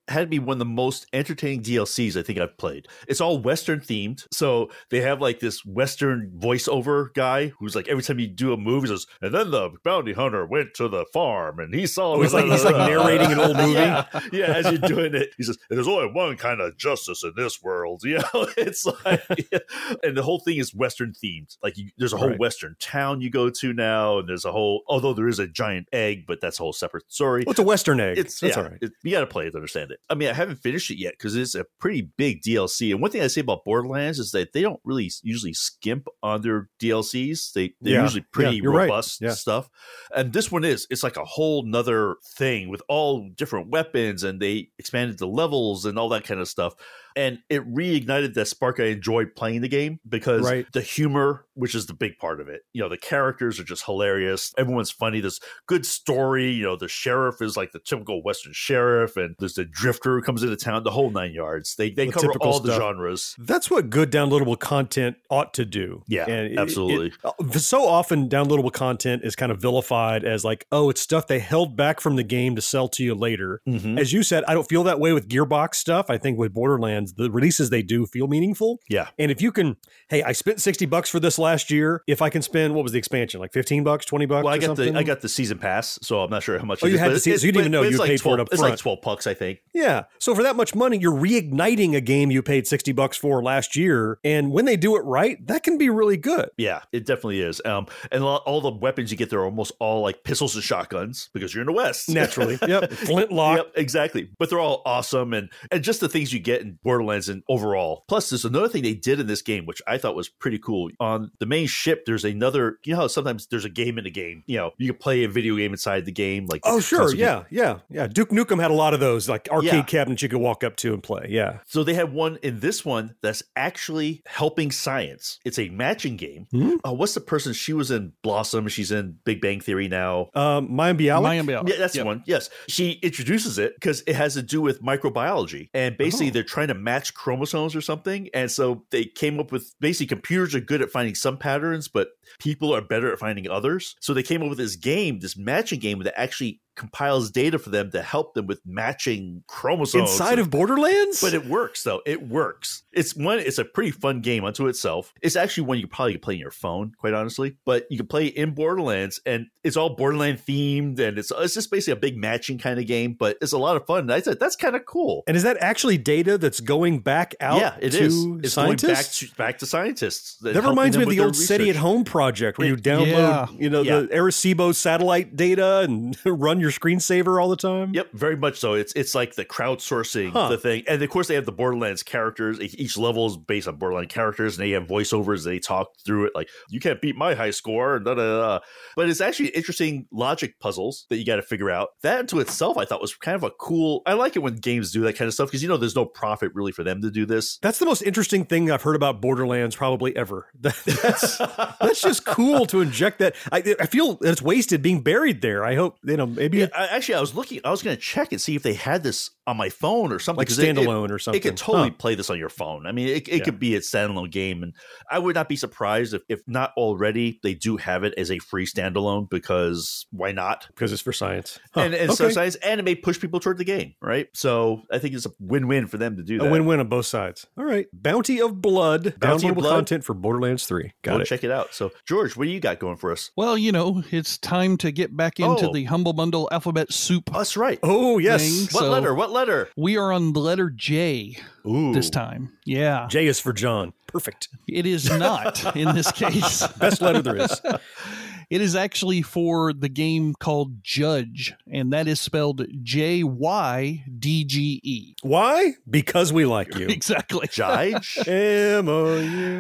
Speaker 5: had to be one of the most entertaining D L Cs I think I've played. It's all Western themed. So they have like this Western voiceover guy who's like, every time you do a move, he says, and then the bounty hunter went to the farm and he saw.
Speaker 3: Oh, he's like, he's like narrating an old movie.
Speaker 5: Yeah, yeah, as you're doing it, he says, there's only one kind of justice in this world. You know, it's like, yeah. And the whole thing is Western themed. Like you, there's a whole
Speaker 3: Right.
Speaker 5: Western town you go to now, and there's a whole, although there is a giant egg, but that's a whole separate story.
Speaker 3: Well, it's a Western egg.
Speaker 5: It's
Speaker 3: That's
Speaker 5: yeah,
Speaker 3: all right.
Speaker 5: it, you got to play it to understand it. I mean, I haven't finished it yet because it's a pretty big D L C. And one thing I say about Borderlands is that they don't really usually skimp on their D L Cs. They they're
Speaker 3: Yeah.
Speaker 5: usually pretty
Speaker 3: Yeah, you're right.
Speaker 5: robust
Speaker 3: Yeah.
Speaker 5: stuff. And this one is it's like a whole nother thing with all different weapons, and they expanded the levels and all that kind of stuff. And it reignited that spark I enjoyed playing the game because
Speaker 3: Right.
Speaker 5: the humor, which is the big part of it, you know, the characters are just hilarious. Everyone's funny. There's good story. You know, the sheriff is like the typical Western sheriff, and there's the drifter who comes into town, the whole nine yards. They they
Speaker 3: The
Speaker 5: cover
Speaker 3: typical
Speaker 5: all the
Speaker 3: stuff.
Speaker 5: genres.
Speaker 3: That's what good downloadable content ought to do.
Speaker 5: Yeah,
Speaker 3: And it-
Speaker 5: absolutely.
Speaker 3: it- so often, downloadable content is kind of vilified as like, oh, it's stuff they held back from the game to sell to you later.
Speaker 5: Mhm.
Speaker 3: As you said, I don't feel that way with Gearbox stuff. I think with Borderlands, the releases they do feel meaningful.
Speaker 5: Yeah.
Speaker 3: And if you can, hey, I spent sixty bucks for this last year. If I can spend, what was the expansion? Like fifteen bucks, twenty bucks?
Speaker 5: Well, I
Speaker 3: or
Speaker 5: got
Speaker 3: something?
Speaker 5: the I got the season pass, so I'm not sure how much.
Speaker 3: Oh,
Speaker 5: it
Speaker 3: you
Speaker 5: is,
Speaker 3: had
Speaker 5: but
Speaker 3: the
Speaker 5: it's-
Speaker 3: season-
Speaker 5: it's-
Speaker 3: so you didn't even know
Speaker 5: it's
Speaker 3: you
Speaker 5: like
Speaker 3: paid for it
Speaker 5: twelve
Speaker 3: up
Speaker 5: It's like
Speaker 3: front.
Speaker 5: twelve bucks, I think.
Speaker 3: Yeah. So for that much money, you're reigniting a game you paid sixty bucks for last year. And when they do it right, that can be really good.
Speaker 5: Yeah, it definitely is. Um, and a lot, all the weapons you get there are almost all like pistols and shotguns because you're in the West.
Speaker 3: Naturally. Yep. Flintlock.
Speaker 5: Yep, exactly. But they're all awesome, and and just the things you get in Borderlands and overall. Plus, there's another thing they did in this game, which I thought was pretty cool. On the main ship, there's another. You know how sometimes there's a game in a game. You know, you can play a video game inside the game. Like
Speaker 3: Oh, sure.
Speaker 5: console game.
Speaker 3: Yeah. Yeah. Yeah. Duke Nukem had a lot of those, like arcade
Speaker 5: Yeah.
Speaker 3: cabinets you could walk up to and play. Yeah.
Speaker 5: So they have one in this one that's actually helping science. It's a matching game.
Speaker 3: Hmm?
Speaker 5: Uh, what's the person? She was in Blossom. She's in Big Bang Theory now.
Speaker 3: Um, Maya Bialik?
Speaker 4: Maya Bialik.
Speaker 5: Yeah, that's
Speaker 4: Yep.
Speaker 5: the one. Yes. She introduces it because it has to do with microbiology. And basically,
Speaker 3: Oh.
Speaker 5: they're trying to match chromosomes or something. And so they came up with basically computers are good at finding some patterns, but people are better at finding others. So they came up with this game, this matching game that actually compiles data for them to help them with matching chromosomes
Speaker 3: Inside of Borderlands?
Speaker 5: But it works though. It works. It's one. It's a pretty fun game unto itself. It's actually one you probably could play on your phone, quite honestly. But you can play in Borderlands, and it's all Borderland themed, and it's it's just basically a big matching kind of game. But it's a lot of fun. And I said that's kind of cool.
Speaker 3: And is that actually data that's going back out
Speaker 5: yeah, it
Speaker 3: to
Speaker 5: is. It's
Speaker 3: scientists?
Speaker 5: going back to back to scientists.
Speaker 3: That reminds me of the old SETI at
Speaker 5: home.
Speaker 3: Home project where you
Speaker 5: It-
Speaker 3: download,
Speaker 5: yeah.
Speaker 3: you know,
Speaker 5: Yeah.
Speaker 3: the Arecibo satellite data and run your screensaver all the time.
Speaker 5: Yep, very much so. It's it's like the crowdsourcing
Speaker 3: Huh.
Speaker 5: the thing, and of course they have the Borderlands characters. E- Each level is based on Borderlands characters, and they have voiceovers. They talk through it like you can't beat my high score, and da da da. But it's actually interesting logic puzzles that you got to figure out. That into itself, I thought was kind of a cool. I like it when games do that kind of stuff because you know there's no profit really for them to do this.
Speaker 3: That's the most interesting thing I've heard about Borderlands probably ever. That's that's just cool to inject that. I, I feel that it's wasted being buried there. I hope, you know, maybe
Speaker 5: Yeah, I, actually, I was looking. I was going to check and see if they had this on my phone or something,
Speaker 3: Like
Speaker 5: 'cause it-
Speaker 3: standalone
Speaker 5: it-
Speaker 3: or something.
Speaker 5: It could totally
Speaker 3: Huh.
Speaker 5: play this on your phone. I mean, it, it
Speaker 3: Yeah.
Speaker 5: could be a standalone game, and I would not be surprised if, if not already, they do have it as a free standalone because why not?
Speaker 3: because it's for science. Huh.
Speaker 5: And, and so
Speaker 3: Okay.
Speaker 5: science, and it may push people toward the game, right? So I think it's a win-win for them to do that.
Speaker 3: A win-win on both sides. All right. Bounty of Blood.
Speaker 5: Bounty of
Speaker 3: Downloadable
Speaker 5: Blood.
Speaker 3: content for Borderlands three. Got
Speaker 5: Go
Speaker 3: it.
Speaker 5: check it out. So George, what do you got going for us?
Speaker 4: Well, you know, it's time to get back into
Speaker 5: Oh.
Speaker 4: the Humble Bundle alphabet soup.
Speaker 5: Oh, that's right.
Speaker 3: Oh, yes.
Speaker 4: thing.
Speaker 5: What
Speaker 4: So
Speaker 5: letter? What letter?
Speaker 4: We are on the letter J
Speaker 5: Ooh.
Speaker 4: this time. Yeah.
Speaker 3: J is for John. Perfect.
Speaker 4: It is not in this case.
Speaker 3: Best letter there is.
Speaker 4: It is actually for the game called Judge, and that is spelled J Y D G E.
Speaker 3: Why? Because we like you.
Speaker 4: Exactly.
Speaker 5: Judge?
Speaker 3: M O U.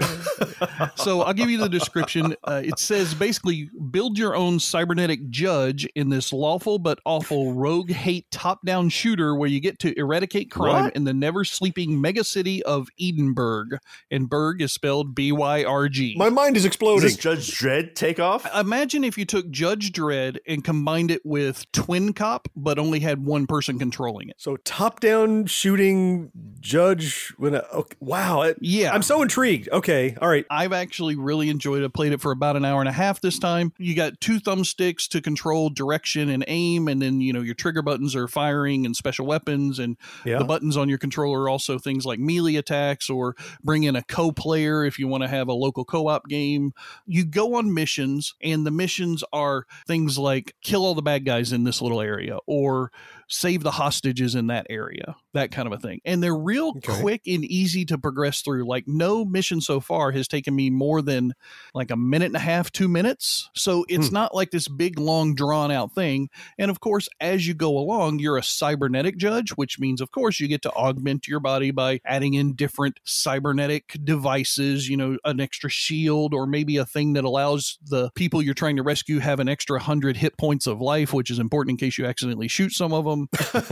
Speaker 4: So I'll give you the description. Uh, it says basically build your own cybernetic judge in this lawful but awful rogue hate top-down shooter where you get to eradicate crime
Speaker 5: What?
Speaker 4: in the never-sleeping megacity of Edinburgh. And Berg is spelled B Y R G.
Speaker 3: My mind is
Speaker 5: Does
Speaker 3: exploding.
Speaker 5: this Judge Dredd take off?
Speaker 4: Imagine imagine if you took Judge Dredd and combined it with Twin Cop, but only had one person controlling it.
Speaker 3: So top-down shooting Judge. When a, okay, wow. It,
Speaker 4: yeah.
Speaker 3: I'm so intrigued. Okay. All right.
Speaker 4: I've actually really enjoyed it. I played it for about an hour and a half this time. You got two thumbsticks to control direction and aim, and then, you know, your trigger buttons are firing and special weapons, and
Speaker 3: yeah.
Speaker 4: the buttons on your controller are also things like melee attacks, or bring in a co-player if you want to have a local co-op game. You go on missions, and the missions are things like kill all the bad guys in this little area, or save the hostages in that area, that kind of a thing. And they're real
Speaker 3: okay.
Speaker 4: quick and easy to progress through. Like, no mission so far has taken me more than like a minute and a half, two minutes. So it's hmm. not like this big, long, drawn out thing. And of course, as you go along, you're a cybernetic judge, which means, of course, you get to augment your body by adding in different cybernetic devices, you know, an extra shield, or maybe a thing that allows the people you're trying to rescue have an extra hundred hit points of life, which is important in case you accidentally shoot some of them.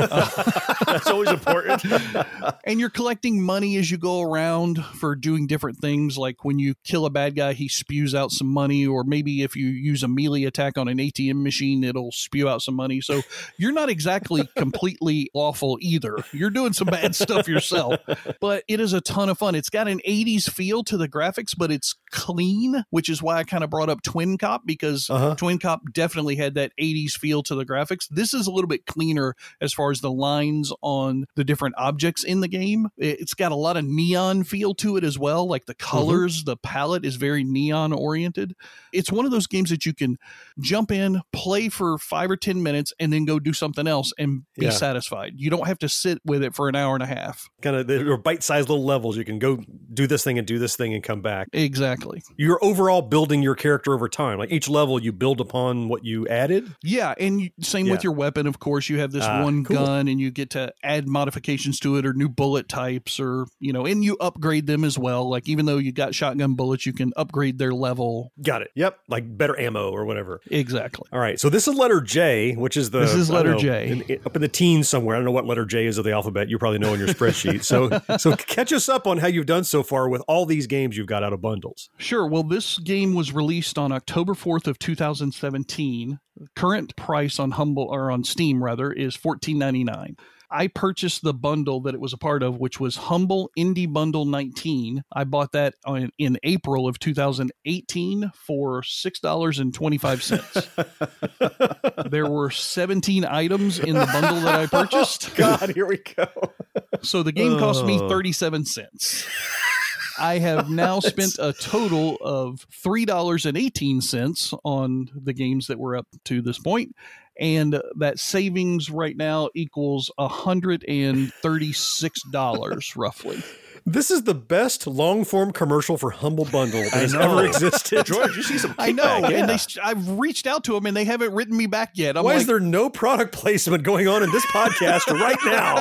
Speaker 5: That's always important.
Speaker 4: And you're collecting money as you go around for doing different things. Like when you kill a bad guy, he spews out some money, or maybe if you use a melee attack on an A T M machine, it'll spew out some money. So you're not exactly completely awful either. You're doing some bad stuff yourself, but it is a ton of fun. It's got an eighties feel to the graphics, but it's clean, which is why I kind of brought up Twin Cop, because uh-huh. Twin Cop definitely had that eighties feel to the graphics. This is a little bit cleaner as far as the lines on the different objects in the game. It's got a lot of neon feel to it as well. Like the colors, mm-hmm. the palette is very neon oriented. It's one of those games that you can jump in, play for five or ten minutes, and then go do something else and be
Speaker 3: yeah.
Speaker 4: satisfied. You don't have to sit with it for an hour and a half.
Speaker 3: Kind of, they're bite-sized little levels. You can go do this thing and do this thing and come back.
Speaker 4: Exactly.
Speaker 3: You're overall building your character over time. Like each level, you build upon what you added.
Speaker 4: Yeah, and you, same
Speaker 3: yeah.
Speaker 4: with your weapon. Of course, you have this
Speaker 3: uh,
Speaker 4: one
Speaker 3: cool.
Speaker 4: gun, and you get to add modifications to it, or new bullet types, or, you know, and you upgrade them as well. Like, even though you got shotgun bullets, you can upgrade their level.
Speaker 3: Got it. Yep. Like better ammo or whatever.
Speaker 4: Exactly.
Speaker 3: All right. So this is letter J, which is the
Speaker 4: this is letter
Speaker 3: know,
Speaker 4: J
Speaker 3: in, in, up in the teens somewhere. I don't know what letter J is of the alphabet. You probably know in your spreadsheet. So so catch us up on how you've done so far with all these games you've got out of bundles.
Speaker 4: Sure. Well, this game was released on October fourth of two thousand seventeen. Current price on Humble, or on Steam rather, is fourteen ninety-nine. I purchased the bundle that it was a part of, which was Humble Indie Bundle nineteen. I bought that on, in April of two thousand eighteen for six dollars and twenty-five cents. There were seventeen items in the bundle that I purchased.
Speaker 3: Oh, God, here we go.
Speaker 4: So the game cost me thirty-seven cents. I have now spent a total of three dollars and eighteen cents on the games that we're up to this point. And that savings right now equals one hundred thirty-six dollars roughly.
Speaker 3: This is the best long-form commercial for Humble Bundle that has ever existed.
Speaker 5: George, you see some kickback.
Speaker 4: I know,
Speaker 5: yeah.
Speaker 4: and they, I've reached out to them, and they haven't written me back yet. I'm
Speaker 3: Why
Speaker 4: like,
Speaker 3: is there no product placement going on in this podcast right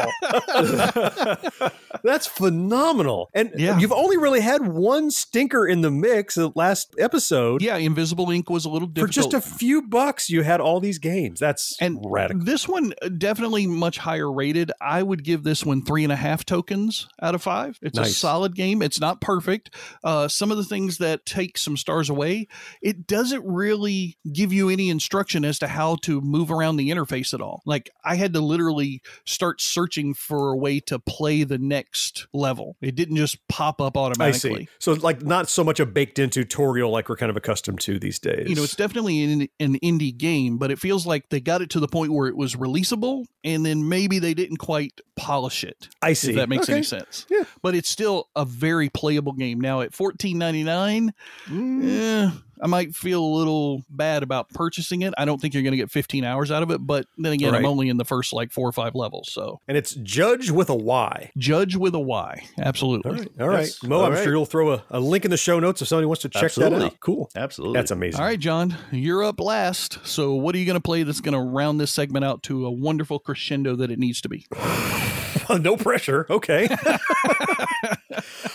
Speaker 3: now? That's phenomenal. And
Speaker 4: yeah.
Speaker 3: you've only really had one stinker in the mix the last episode.
Speaker 4: Yeah, Invisible Ink was a little difficult.
Speaker 3: For just a few bucks, you had all these games. That's
Speaker 4: and
Speaker 3: radical.
Speaker 4: This one, definitely much higher rated. I would give this one three and a half tokens out of five. It's
Speaker 3: nice.
Speaker 4: a solid game. It's not perfect. Uh, some of the things that take some stars away, it doesn't really give you any instruction as to how to move around the interface at all. Like, I had to literally start searching for a way to play the next level. It didn't just pop up automatically.
Speaker 3: I see. So, like, not so much a baked-in tutorial like we're kind of accustomed to these days.
Speaker 4: You know, it's definitely an, an indie game, but it feels like they got it to the point where it was releasable, and then maybe they didn't quite polish it.
Speaker 3: I see.
Speaker 4: If that makes
Speaker 3: okay.
Speaker 4: any sense.
Speaker 3: Yeah.
Speaker 4: But it's still a very playable game. Now, at fourteen ninety-nine, mm. eh, I might feel a little bad about purchasing it. I don't think you're going to get fifteen hours out of it, but then again, right. I'm only in the first like four or five levels. So,
Speaker 3: and it's Judge with a Y.
Speaker 4: Judge with a Y. Absolutely.
Speaker 3: All right. All right.
Speaker 5: Yes.
Speaker 3: Mo,
Speaker 5: All
Speaker 3: I'm
Speaker 5: right.
Speaker 3: sure you'll throw a, a link in the show notes if somebody wants to check
Speaker 5: Absolutely.
Speaker 3: that out. Cool.
Speaker 5: Absolutely.
Speaker 3: That's amazing.
Speaker 4: All right, John, you're up last. So what are you going to play that's going to round this segment out to a wonderful crescendo that it needs to be?
Speaker 3: No pressure. Okay.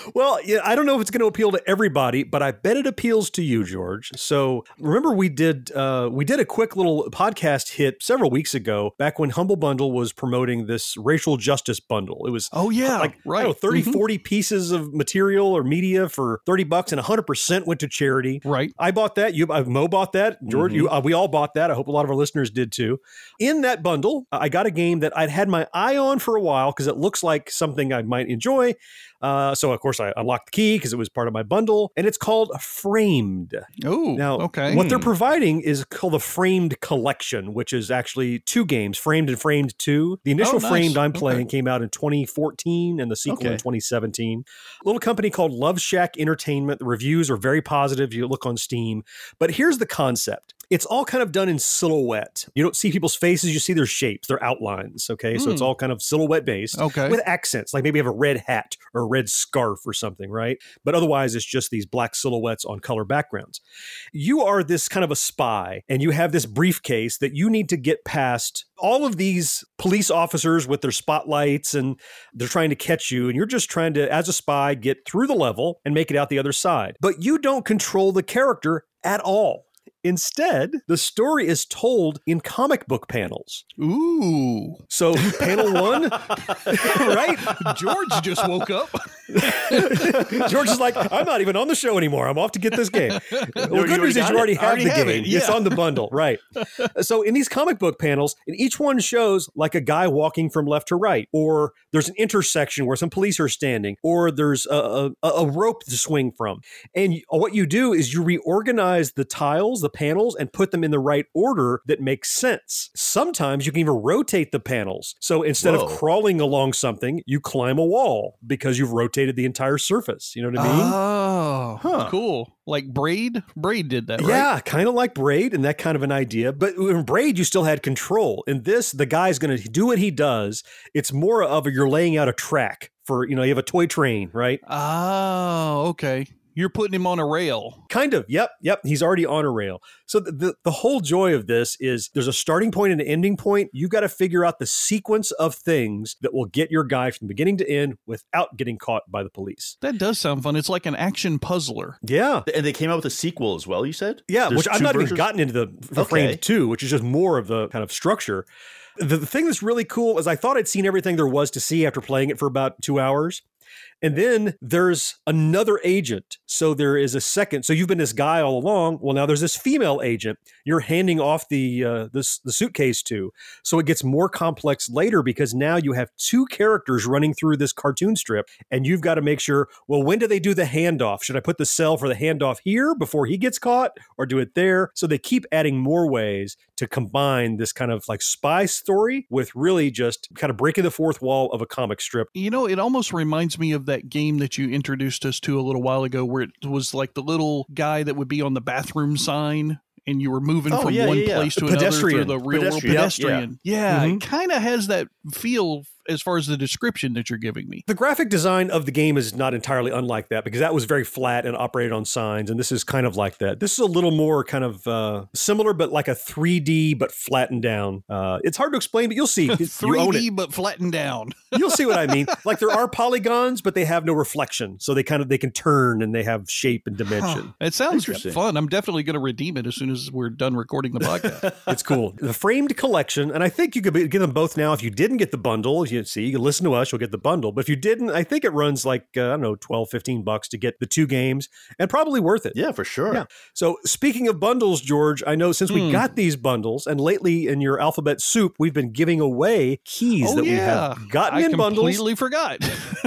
Speaker 3: Well, yeah, I don't know if it's going to appeal to everybody, but I bet it appeals to you, George. So remember, we did uh, we did a quick little podcast hit several weeks ago, back when Humble Bundle was promoting this racial justice bundle. It was
Speaker 4: oh yeah,
Speaker 3: like
Speaker 4: right,
Speaker 3: I don't know, thirty,
Speaker 4: mm-hmm.
Speaker 3: forty pieces of material or media for thirty bucks, and one hundred percent went to charity.
Speaker 4: Right.
Speaker 3: I bought that. You, uh, Mo bought that. George,
Speaker 5: Mm-hmm.
Speaker 3: you, uh, we all bought that. I hope a lot of our listeners did too. In that bundle, I got a game that I'd had my eye on for a while because it looks like something I might enjoy. Uh, so, of course, I unlocked the key because it was part of my bundle, and it's called Framed.
Speaker 4: Oh,
Speaker 3: now,
Speaker 4: okay.
Speaker 3: What they're providing is called the Framed Collection, which is actually two games, Framed and Framed two. The initial
Speaker 4: Oh, nice.
Speaker 3: Framed I'm playing
Speaker 4: Okay.
Speaker 3: came out in twenty fourteen, and the sequel
Speaker 5: Okay.
Speaker 3: in twenty seventeen. A little company called Love Shack Entertainment. The reviews are very positive. You look on Steam. But here's the concept. It's all kind of done in silhouette. You don't see people's faces, you see their shapes, their outlines, okay? So it's
Speaker 4: Hmm.
Speaker 3: all kind of silhouette based
Speaker 4: Okay.
Speaker 3: with accents, like maybe you have a red hat or a red scarf or something, right? But otherwise, it's just these black silhouettes on color backgrounds. You are this kind of a spy, and you have this briefcase that you need to get past all of these police officers with their spotlights, and they're trying to catch you, and you're just trying to, as a spy, get through the level and make it out the other side. But you don't control the character at all. Instead, the story is told in comic book panels.
Speaker 4: Ooh.
Speaker 3: So panel one, right?
Speaker 4: George just woke up.
Speaker 3: George is like, I'm not even on the show anymore. I'm off to get this game. Well,
Speaker 5: You-
Speaker 3: good
Speaker 5: you
Speaker 3: news
Speaker 5: already
Speaker 3: is
Speaker 5: got
Speaker 3: you already
Speaker 5: it.
Speaker 3: have
Speaker 4: Already
Speaker 3: the
Speaker 4: have
Speaker 3: game.
Speaker 4: it,
Speaker 3: It's
Speaker 4: yeah.
Speaker 3: on the bundle, right? So in these comic book panels, and each one shows like a guy walking from left to right, or there's an intersection where some police are standing, or there's a, a, a rope to swing from. And you- what you do is you reorganize the tiles, the panels, and put them in the right order that makes sense. Sometimes you can even rotate the panels. So instead
Speaker 5: Whoa.
Speaker 3: of crawling along something, you climb a wall because you've rotated the entire surface. You know what I mean?
Speaker 4: Oh,
Speaker 5: Huh.
Speaker 4: cool. Like Braid? Braid did that, right?
Speaker 3: Yeah, kind of like Braid and that kind of an idea. But in Braid, you still had control. In this, the guy's going to do what he does. It's more of a, you're laying out a track for, you know, you have a toy train, right?
Speaker 4: Oh, okay. You're putting him on a rail.
Speaker 3: Kind of. Yep. Yep. He's already on a rail. So the, the, the whole joy of this is there's a starting point and an ending point. You got to figure out the sequence of things that will get your guy from beginning to end without getting caught by the police.
Speaker 4: That does sound fun. It's like an action puzzler.
Speaker 3: Yeah.
Speaker 5: And they came out with a sequel as well, you said?
Speaker 3: Yeah,
Speaker 5: There's
Speaker 3: which I've
Speaker 5: two
Speaker 3: not
Speaker 5: versions?
Speaker 3: even gotten into the, the
Speaker 5: Okay.
Speaker 3: Framed two, which is just more of the kind of structure. The, the thing that's really cool is I thought I'd seen everything there was to see after playing it for about two hours. And then there's another agent. So there is a second. So you've been this guy all along. Well, now there's this female agent you're handing off the uh, this, the suitcase to. So it gets more complex later because now you have two characters running through this cartoon strip, and you've got to make sure, well, when do they do the handoff? Should I put the cell for the handoff here before he gets caught, or do it there? So they keep adding more ways to combine this kind of like spy story with really just kind of breaking the fourth wall of a comic strip.
Speaker 4: You know, it almost reminds me of that game that you introduced us to a little while ago where it was like the little guy that would be on the bathroom sign and you were moving
Speaker 5: Oh,
Speaker 4: from
Speaker 5: yeah,
Speaker 4: one
Speaker 5: yeah, yeah.
Speaker 4: place to
Speaker 3: The
Speaker 4: another
Speaker 3: pedestrian.
Speaker 4: through the real world
Speaker 5: Pedestrian.
Speaker 4: pedestrian. Yeah,
Speaker 3: Mhm.
Speaker 4: it kind of has that feel as far as the description that you're giving me.
Speaker 3: The graphic design of the game is not entirely unlike that because that was very flat and operated on signs, and this is kind of like that. This is a little more kind of uh, similar, but like a three D but flattened down. Uh, it's hard to explain, but you'll see. You own
Speaker 4: three D
Speaker 3: it.
Speaker 4: but flattened down.
Speaker 3: You'll see what I mean. Like there are polygons, but they have no reflection, so they kind of they can turn and they have shape and dimension.
Speaker 4: It sounds
Speaker 5: Interesting.
Speaker 4: fun. I'm definitely going to redeem it as soon as we're done recording the podcast.
Speaker 3: It's cool. The Framed Collection, and I think you could be- get them both now. If you didn't get the bundle, you see, you can listen to us, you'll get the bundle. But if you didn't, I think it runs like, uh, I don't know, twelve, fifteen bucks to get the two games, and probably worth it.
Speaker 5: Yeah, for sure.
Speaker 3: Yeah. So speaking of bundles, George, I know since we
Speaker 4: Hmm.
Speaker 3: got these bundles, and lately in your alphabet soup, we've been giving away keys
Speaker 4: Oh,
Speaker 3: that we
Speaker 4: yeah.
Speaker 3: have gotten
Speaker 4: I
Speaker 3: in bundles.
Speaker 4: completely forgot.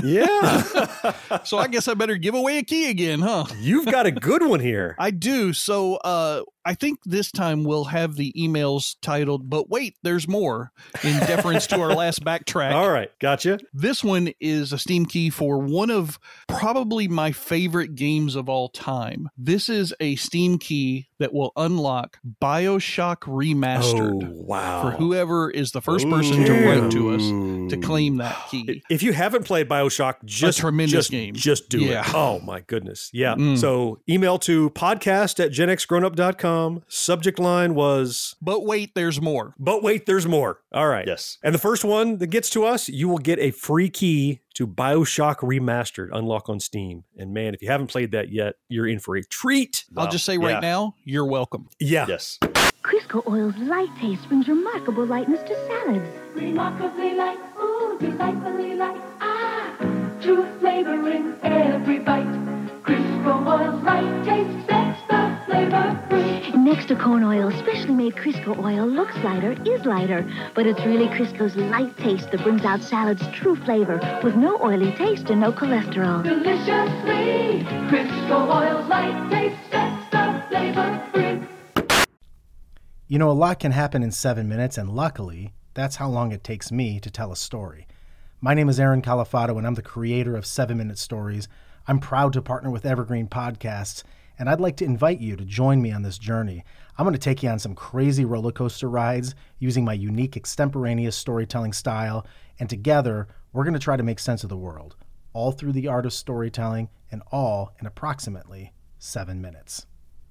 Speaker 3: Yeah.
Speaker 4: So I guess I better give away a key again, huh?
Speaker 3: You've got a good one here.
Speaker 4: I do. So uh, I think this time we'll have the emails titled, but wait, there's more, in deference to our last backtrack.
Speaker 3: All right. Gotcha.
Speaker 4: This one is a Steam key for one of probably my favorite games of all time. This is a Steam key that will unlock BioShock Remastered.
Speaker 3: Oh, wow.
Speaker 4: For whoever is the first person to write to us to claim that key.
Speaker 3: If you haven't played BioShock, just,
Speaker 4: tremendous
Speaker 3: just,
Speaker 4: game.
Speaker 3: just do
Speaker 4: Yeah.
Speaker 3: it. Oh, my goodness. Yeah.
Speaker 4: Mm.
Speaker 3: So email to podcast at gen x grown up dot com. com. Subject line was,
Speaker 4: But wait, there's more.
Speaker 3: But wait, there's more. All right.
Speaker 5: Yes.
Speaker 3: And the first one that gets to us, you will get a free key to BioShock Remastered, unlock on Steam. And man, if you haven't played that yet, you're in for a treat.
Speaker 4: I'll just say right
Speaker 5: Yeah.
Speaker 4: now, you're welcome.
Speaker 3: Yeah.
Speaker 5: Yes.
Speaker 9: Crisco oil's light taste brings remarkable lightness to salads.
Speaker 15: Remarkably light, ooh, delightfully light. Ah, true flavor in every bite. Crisco oil's light taste sets the flavor free.
Speaker 9: Next to corn oil, specially made Crisco oil looks lighter, is lighter, but it's really Crisco's light taste that brings out salad's true flavor with no oily taste and no cholesterol.
Speaker 15: Deliciously, Crisco oil's light taste sets the flavor free.
Speaker 16: You know, a lot can happen in seven minutes, and luckily, that's how long it takes me to tell a story. My name is Aaron Califato, and I'm the creator of seven minute Stories. I'm proud to partner with Evergreen Podcasts, and I'd like to invite you to join me on this journey. I'm going to take you on some crazy roller coaster rides using my unique extemporaneous storytelling style, and together, we're going to try to make sense of the world, all through the art of storytelling, and all in approximately seven minutes.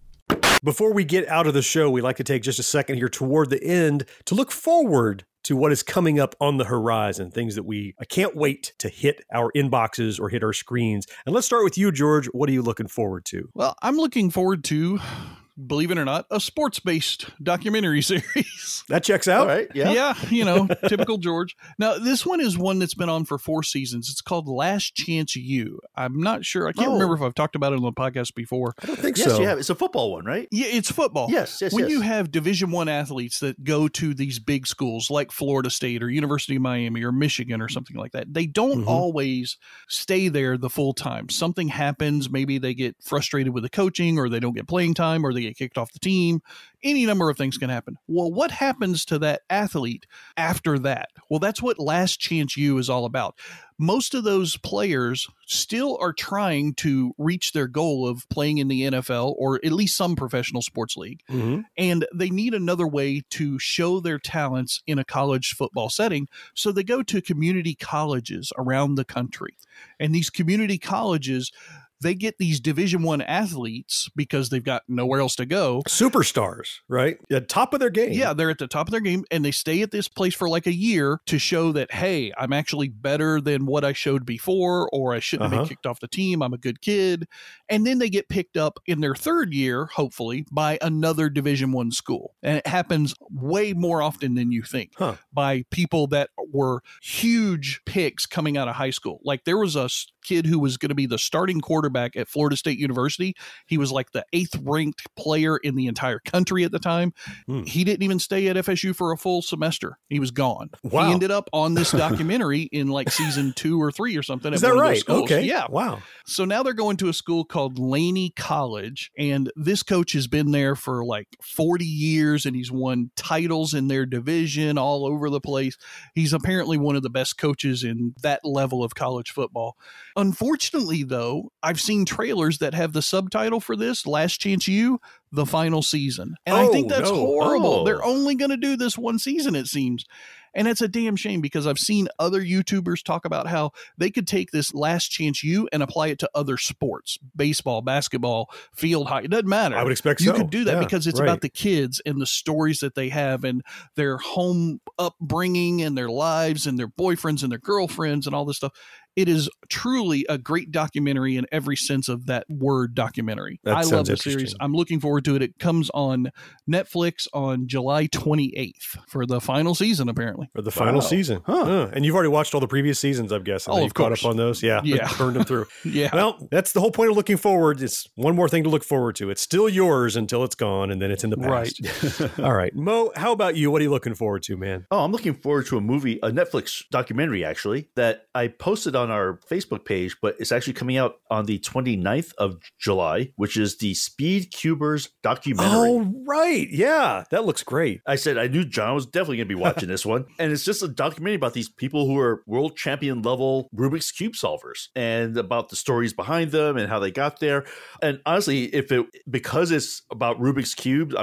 Speaker 3: Before we get out of the show, we like to take just a second here toward the end to look forward to what is coming up on the horizon, things that we I can't wait to hit our inboxes or hit our screens. And let's start with you, George. What are you looking forward to?
Speaker 4: Well, I'm looking forward to, believe it or not, a sports-based documentary series.
Speaker 3: That checks out.
Speaker 5: All right. Yeah.
Speaker 4: Yeah, you know, typical George. Now, this one is one that's been on for four seasons. It's called Last Chance U. I'm not sure. I can't
Speaker 5: Oh.
Speaker 4: remember if I've talked about it on the podcast before.
Speaker 3: I don't think
Speaker 5: Yes,
Speaker 3: so.
Speaker 5: you have. It's a football one, right?
Speaker 4: Yeah, it's football.
Speaker 5: Yes, yes,
Speaker 4: When
Speaker 5: yes.
Speaker 4: you have Division One athletes that go to these big schools like Florida State or University of Miami or Michigan or something like that, they don't
Speaker 3: Mhm.
Speaker 4: always stay there the full time. Something happens. Maybe they get frustrated with the coaching, or they don't get playing time, or they get kicked off the team. Any number of things can happen. Well, what happens to that athlete after that? Well, that's what Last Chance U is all about. Most of those players still are trying to reach their goal of playing in the N F L or at least some professional sports league.
Speaker 3: Mhm.
Speaker 4: And they need another way to show their talents in a college football setting. So they go to community colleges around the country. And these community colleges, they get these Division One athletes because they've got nowhere else to go.
Speaker 3: Superstars, right? At top of their game.
Speaker 4: Yeah, they're at the top of their game, and they stay at this place for like a year to show that, hey, I'm actually better than what I showed before, or I shouldn't have
Speaker 3: Uh-huh.
Speaker 4: been kicked off the team. I'm a good kid. And then they get picked up in their third year, hopefully, by another Division One school. And it happens way more often than you think
Speaker 3: Huh.
Speaker 4: by people that were huge picks coming out of high school. Like there was a s- kid who was going to be the starting quarterback at Florida State University. He was like the eighth ranked player in the entire country at the time.
Speaker 3: Hmm.
Speaker 4: He didn't even stay at F S U for a full semester. He was gone.
Speaker 3: Wow.
Speaker 4: He ended up on this documentary in like season two or three or something.
Speaker 3: Is
Speaker 4: at
Speaker 3: that
Speaker 4: one of those
Speaker 3: right?
Speaker 4: schools.
Speaker 3: Okay.
Speaker 4: Yeah.
Speaker 3: Wow.
Speaker 4: So now they're going to a school called Laney College, and this coach has been there for like forty years, and he's won titles in their division all over the place. He's apparently one of the best coaches in that level of college football. Unfortunately, though, I've seen trailers that have the subtitle for this, Last Chance U, the final season. And I think
Speaker 3: Oh,
Speaker 4: that's
Speaker 3: no.
Speaker 4: horrible.
Speaker 5: Oh.
Speaker 4: They're only going to do this one season, it seems. And it's a damn shame because I've seen other YouTubers talk about how they could take this Last Chance U and apply it to other sports, baseball, basketball, field hockey. It doesn't matter.
Speaker 3: I would expect
Speaker 4: you
Speaker 3: so.
Speaker 4: could do that
Speaker 3: Yeah,
Speaker 4: because it's
Speaker 3: right.
Speaker 4: about the kids and the stories that they have and their home upbringing and their lives and their boyfriends and their girlfriends and all this stuff. It is truly a great documentary in every sense of that word documentary.
Speaker 3: That
Speaker 4: I love
Speaker 3: sounds
Speaker 4: the series.
Speaker 3: interesting.
Speaker 4: I'm looking forward to it. It comes on Netflix on July twenty-eighth for the final season, apparently.
Speaker 3: For the final
Speaker 5: Wow.
Speaker 3: season. Huh. And you've already watched all the previous seasons, I'm guessing.
Speaker 4: Oh,
Speaker 3: You've
Speaker 4: of
Speaker 3: caught
Speaker 4: course.
Speaker 3: up on those. Yeah.
Speaker 4: Yeah.
Speaker 3: Burned them through.
Speaker 4: Yeah.
Speaker 3: Well, that's the whole point of looking forward. It's one more thing to look forward to. It's still yours until it's gone, and then it's in the past. All right. Mo, how about you? What are you looking forward to, man?
Speaker 5: Oh, I'm looking forward to a movie, a Netflix documentary, actually, that I posted on our Facebook page, but it's actually coming out on the twenty-ninth of July, which is the Speed Cubers documentary.
Speaker 3: Oh, right. Yeah. That looks great.
Speaker 5: I said I knew John was definitely going to be watching this one. And it's just a documentary about these people who are world champion level Rubik's Cube solvers and about the stories behind them and how they got there. And honestly, if it, because it's about Rubik's Cube, I mean,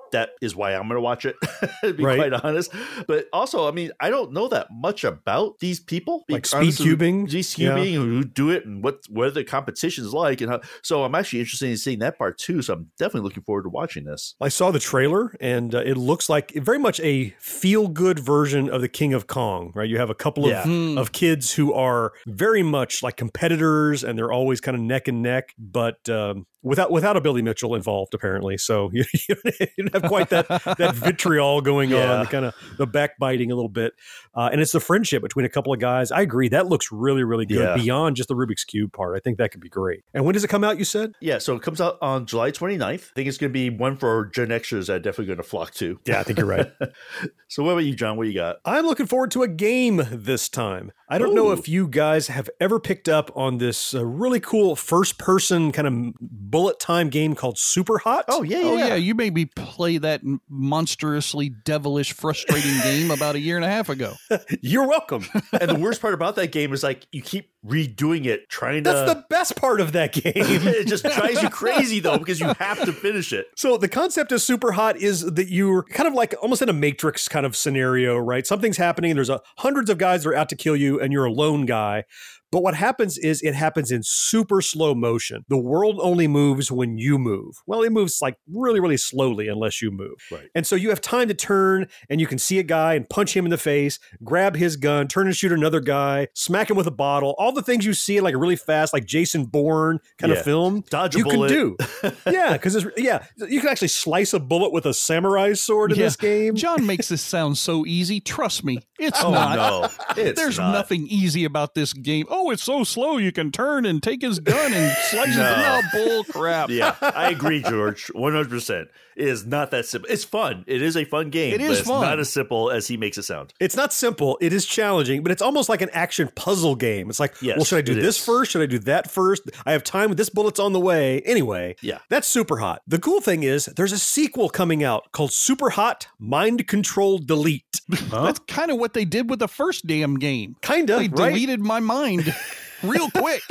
Speaker 5: that is why I'm going to watch it, to be
Speaker 3: Right.
Speaker 5: quite honest. But also, I mean, I don't know that much about these people.
Speaker 3: Like speed
Speaker 5: Honestly,
Speaker 3: cubing?
Speaker 5: Speed cubing, who do it, and what what the competition's like. And how, so I'm actually interested in seeing that part too. So I'm definitely looking forward to watching this.
Speaker 3: I saw the trailer, and uh, it looks like very much a feel-good version of the King of Kong, right? You have a couple of,
Speaker 5: Yeah.
Speaker 4: Hmm.
Speaker 3: of kids who are very much like competitors, and they're always kind of neck and neck, but um, without without a Billy Mitchell involved, apparently. So you, you don't have quite that that vitriol going
Speaker 5: Yeah.
Speaker 3: on, the kind of the backbiting a little bit. Uh, and it's the friendship between a couple of guys. I agree. That looks really, really good
Speaker 5: Yeah.
Speaker 3: beyond just the Rubik's Cube part. I think that could be great. And when does it come out, you said?
Speaker 5: Yeah, so it comes out on July twenty-ninth. I think it's going to be one for Gen Xers that are definitely going to flock to.
Speaker 3: Yeah, I think you're right.
Speaker 5: So what about you, John? What you got?
Speaker 3: I'm looking forward to a game this time. I don't know
Speaker 5: Ooh.
Speaker 3: if you guys have ever picked up on this uh, really cool first-person kind of bullet time game called Super Hot.
Speaker 5: Oh, yeah,
Speaker 4: Oh yeah, you made me play that monstrously devilish, frustrating game about a year and a half ago.
Speaker 3: You're welcome.
Speaker 5: And the worst part about that game is like you keep redoing it, trying to.
Speaker 3: That's the best part of that game.
Speaker 5: It just drives you crazy though because you have to finish it.
Speaker 3: So the concept of Super Hot is that you're kind of like almost in a Matrix kind of scenario, right? Something's happening and there's a hundreds of guys that are out to kill you and you're a lone guy. But what happens is it happens in super slow motion. The world only moves when you move. Well, it moves like really, really slowly unless you move.
Speaker 5: Right.
Speaker 3: And so you have time to turn and you can see a guy and punch him in the face, grab his gun, turn and shoot another guy, smack him with a bottle. All the things you see in like a really fast, like Jason Bourne kind
Speaker 5: Yeah.
Speaker 3: of film,
Speaker 5: Dodge a
Speaker 3: you
Speaker 5: bullet.
Speaker 3: can do. Yeah, because it's yeah, you can actually slice a bullet with a samurai sword in
Speaker 4: Yeah.
Speaker 3: this game.
Speaker 4: John makes this sound so easy. Trust me, it's
Speaker 5: Oh
Speaker 4: not.
Speaker 5: no, it's
Speaker 4: There's
Speaker 5: not.
Speaker 4: nothing easy about this game. Oh, it's so slow. You can turn and take his gun and slice
Speaker 5: No.
Speaker 4: it. No, bull crap.
Speaker 5: Yeah, I agree, George. one hundred percent. It is not that simple. It's fun. It is a fun game.
Speaker 4: It
Speaker 5: but
Speaker 4: is
Speaker 5: it's
Speaker 4: fun.
Speaker 5: not as simple as he makes it sound.
Speaker 3: It's not simple. It is challenging, but it's almost like an action puzzle game. It's like,
Speaker 5: Yes,
Speaker 3: well, should I do
Speaker 5: it
Speaker 3: this
Speaker 5: is.
Speaker 3: first? Should I do that first? I have time. This bullet's on the way. Anyway,
Speaker 5: Yeah.
Speaker 3: that's Super Hot. The cool thing is there's a sequel coming out called Super Hot Mind Control Delete.
Speaker 4: That's kind of what they did with the first damn game.
Speaker 3: Kinda,
Speaker 4: They
Speaker 3: right?
Speaker 4: deleted my mind real quick.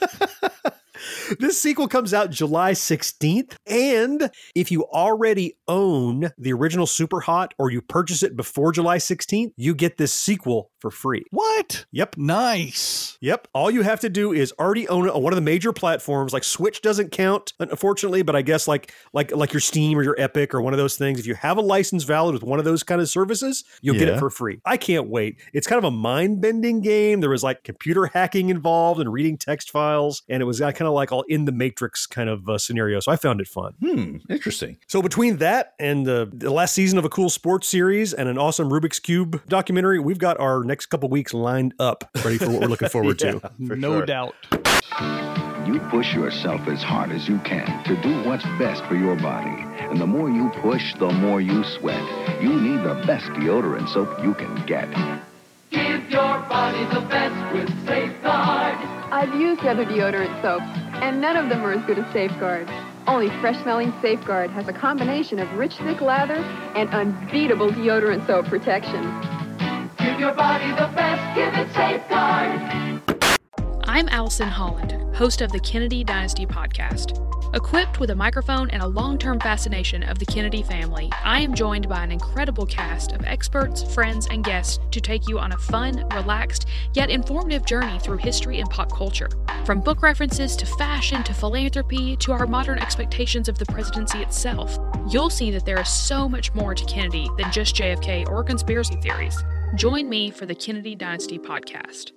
Speaker 3: This sequel comes out July sixteenth. And if you already own the original Super Hot or you purchase it before July sixteenth, you get this sequel for free.
Speaker 4: What?
Speaker 3: Yep.
Speaker 4: Nice.
Speaker 3: Yep. All you have to do is already own it on one of the major platforms. Like Switch doesn't count, unfortunately, but I guess like like like your Steam or your Epic or one of those things. If you have a license valid with one of those kind of services, you'll get
Speaker 5: Yeah.
Speaker 3: it for free. I can't wait. It's kind of a mind-bending game. There was like computer hacking involved and reading text files, and it was kind of like all in the Matrix kind of uh, scenario. So I found it fun.
Speaker 5: Hmm, interesting.
Speaker 3: So between that and uh, the last season of a cool sports series and an awesome Rubik's Cube documentary, we've got our next couple weeks lined up, ready for what we're looking forward
Speaker 5: Yeah,
Speaker 3: to.
Speaker 5: for
Speaker 4: No
Speaker 5: sure.
Speaker 4: doubt.
Speaker 11: You push yourself as hard as you can to do what's best for your body. And the more you push, the more you sweat. You need the best deodorant soap you can get.
Speaker 15: Give your body the best with Safeguard.
Speaker 17: I've used other deodorant soaps, and none of them are as good as Safeguard. Only fresh-smelling Safeguard has a combination of rich, thick lather and unbeatable deodorant soap protection.
Speaker 15: Give your body the best, give it Safeguard.
Speaker 18: I'm Allison Holland, host of the Kennedy Dynasty podcast. Equipped with a microphone and a long-term fascination of the Kennedy family, I am joined by an incredible cast of experts, friends, and guests to take you on a fun, relaxed, yet informative journey through history and pop culture. From book references to fashion to philanthropy to our modern expectations of the presidency itself, you'll see that there is so much more to Kennedy than just J F K or conspiracy theories. Join me for the Kennedy Dynasty podcast.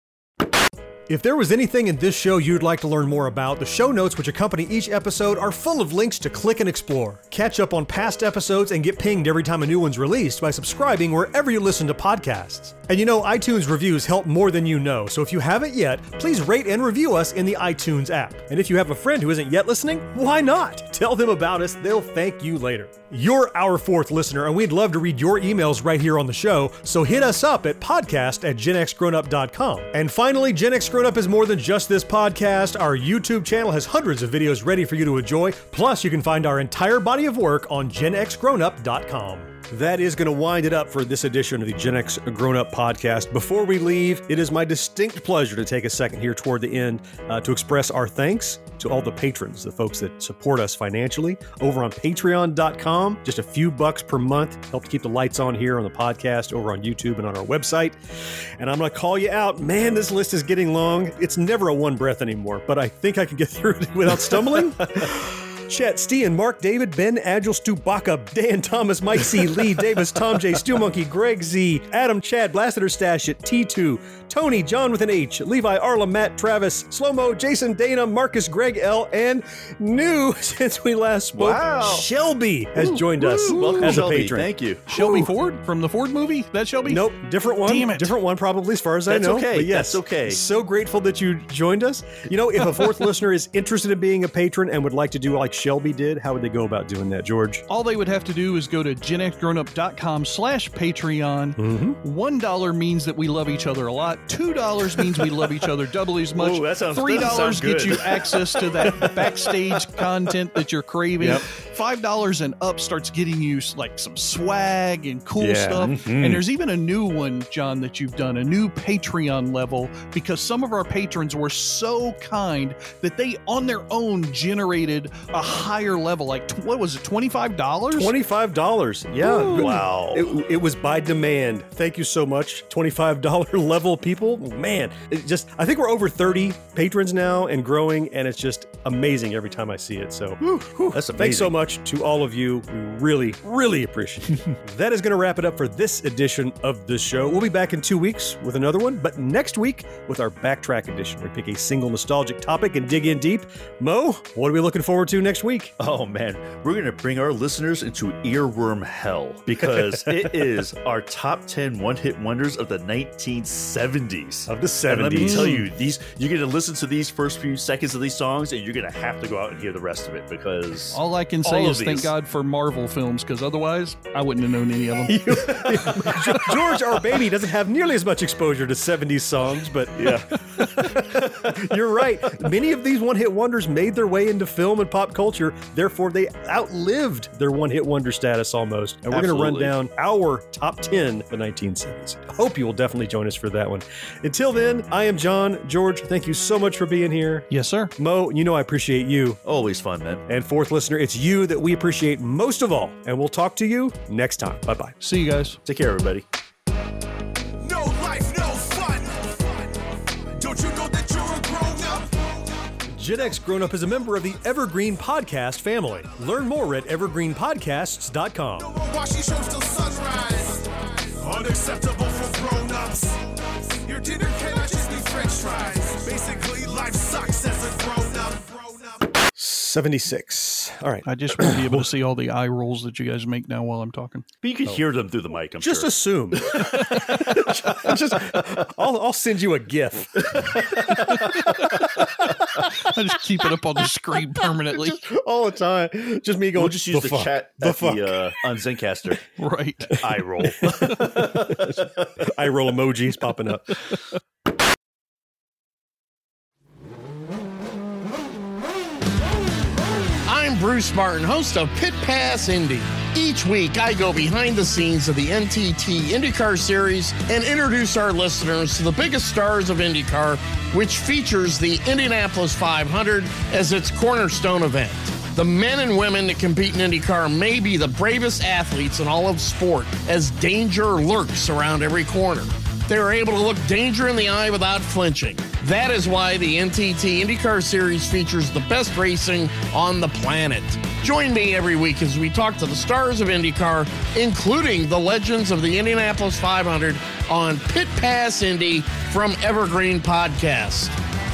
Speaker 3: If there was anything in this show you'd like to learn more about, the show notes which accompany each episode are full of links to click and explore. Catch up on past episodes and get pinged every time a new one's released by subscribing wherever you listen to podcasts. And you know, iTunes reviews help more than you know, so if you haven't yet, please rate and review us in the iTunes app. And if you have a friend who isn't yet listening, why not? Tell them about us, they'll thank you later. You're our fourth listener, and we'd love to read your emails right here on the show, so hit us up at podcast at gen x grown up dot com. And finally, Gen X Grown Up is more than just this podcast. Our YouTube channel has hundreds of videos ready for you to enjoy, plus you can find our entire body of work on gen x grown up dot com. That is going to wind it up for this edition of the Gen X Grown Up Podcast. Before we leave, it is my distinct pleasure to take a second here toward the end uh, to express our thanks to all the patrons, the folks that support us financially over on patreon dot com. Just a few bucks per month help to keep the lights on here on the podcast, over on YouTube and on our website. And I'm going to call you out. Man, this list is getting long. It's never a one breath anymore, but I think I can get through it without stumbling. Chet, Steen, Mark, David, Ben, Agile, Stu, Baca, Dan, Thomas, Mike C, Lee, Davis, Tom J, Stu Monkey, Greg Z, Adam, Chad, Blasted or Stash It, T two, Tony, John with an H, Levi, Arla, Matt, Travis, Slow-Mo, Jason, Dana, Marcus, Greg L, and new since we last spoke,
Speaker 4: Wow.
Speaker 3: Shelby has
Speaker 4: Ooh,
Speaker 3: joined us
Speaker 4: ooh, welcome,
Speaker 3: as
Speaker 4: Shelby.
Speaker 3: a patron.
Speaker 5: Thank you.
Speaker 4: Shelby Ford from the Ford movie? That Shelby?
Speaker 3: Nope, different one.
Speaker 4: Damn it.
Speaker 3: Different one, probably, as far as
Speaker 5: That's
Speaker 3: I know.
Speaker 5: okay.
Speaker 3: But yes,
Speaker 5: That's okay.
Speaker 3: So grateful that you joined us. You know, if a fourth listener is interested in being a patron and would like to do like Shelby did, how would they go about doing that, George?
Speaker 4: All they would have to do is go to gen x grown up dot com slash Patreon.
Speaker 3: Mm-hmm.
Speaker 4: One dollar means that we love each other a lot. Two dollars means we love each other doubly as much.
Speaker 5: Ooh, that sounds-
Speaker 4: Three
Speaker 5: that
Speaker 4: dollars
Speaker 5: sounds
Speaker 4: gets
Speaker 5: good.
Speaker 4: you access to that backstage content that you're craving.
Speaker 3: Yep.
Speaker 4: Five dollars and up starts getting you like some swag and cool
Speaker 3: Yeah.
Speaker 4: stuff.
Speaker 3: Mhm.
Speaker 4: And there's even a new one, John, that you've done, a new Patreon level, because some of our patrons were so kind that they on their own generated a higher level. Like, tw- what was it, twenty-five dollars?
Speaker 3: twenty-five dollars. Yeah.
Speaker 4: Ooh.
Speaker 5: Wow.
Speaker 3: It, it was by demand. Thank you so much. twenty-five dollars level people. Man, it just, I think we're over thirty patrons now and growing, and it's just amazing every time I see it. So
Speaker 5: That's amazing.
Speaker 3: thanks so much to all of you. We really, really appreciate it. That is going to wrap it up for this edition of the show. We'll be back in two weeks with another one, but next week with our Backtrack edition, we pick a single nostalgic topic and dig in deep. Mo, what are we looking forward to next week?
Speaker 5: Oh man, we're going to bring our listeners into earworm hell because it is our top ten one-hit wonders of the nineteen seventies.
Speaker 3: Of the
Speaker 5: And let me
Speaker 3: seventies.
Speaker 5: tell you, these you're going to listen to these first few seconds of these songs, and you're going to have to go out and hear the rest of it because
Speaker 4: All I can say
Speaker 5: all of
Speaker 4: is thank
Speaker 5: these-
Speaker 4: God for Marvel films, because otherwise I wouldn't have known any of them.
Speaker 3: George, our baby, doesn't have nearly as much exposure to seventies songs, but
Speaker 5: yeah,
Speaker 3: you're right. Many of these one-hit wonders made their way into film and pop culture. Therefore, they outlived their one-hit wonder status almost. And we're going to run
Speaker 5: Absolutely.
Speaker 3: down our top ten of the nineteen seventies. I hope you will definitely join us for that one. Until then, I am John. George, thank you so much for being here.
Speaker 4: Yes, sir.
Speaker 3: Mo, you know I appreciate you.
Speaker 5: always fun, man.
Speaker 3: And fourth listener, it's you that we appreciate most of all. And we'll talk to you next time. Bye-bye.
Speaker 4: See you guys.
Speaker 5: Take care, everybody.
Speaker 2: No life, no fun. Don't you know that you're a grown up?
Speaker 3: Gen X Grown Up is a member of the Evergreen Podcast family. Learn more at evergreen podcasts dot com.
Speaker 2: Watching shows till sunrise. Unacceptable for grown ups. Your dinner cannot just be french fries. Basically, life sucks as a grown up.
Speaker 3: seventy-six. All right.
Speaker 4: I just want to be able to see all the eye rolls that you guys make now while I'm talking.
Speaker 5: But you can hear them through the mic, I'm
Speaker 3: Just
Speaker 5: sure.
Speaker 3: assume. just, I'll, I'll send you a GIF.
Speaker 4: I just keep it up on the screen permanently.
Speaker 3: All the time. Just me going,
Speaker 5: We'll just use the,
Speaker 3: fuck?
Speaker 5: chat
Speaker 3: The
Speaker 5: at
Speaker 3: fuck?
Speaker 5: the, uh, on Zencaster.
Speaker 4: Right.
Speaker 5: Eye roll.
Speaker 3: Eye roll emojis popping up.
Speaker 19: I'm Bruce Martin, host of Pit Pass Indy. Each week, I go behind the scenes of the N T T IndyCar Series and introduce our listeners to the biggest stars of IndyCar, which features the Indianapolis five hundred as its cornerstone event. The men and women that compete in IndyCar may be the bravest athletes in all of sport, as danger lurks around every corner. They are able to look danger in the eye without flinching. That is why the N T T IndyCar Series features the best racing on the planet. Join me every week as we talk to the stars of IndyCar, including the legends of the Indianapolis five hundred on Pit Pass Indy from Evergreen Podcast.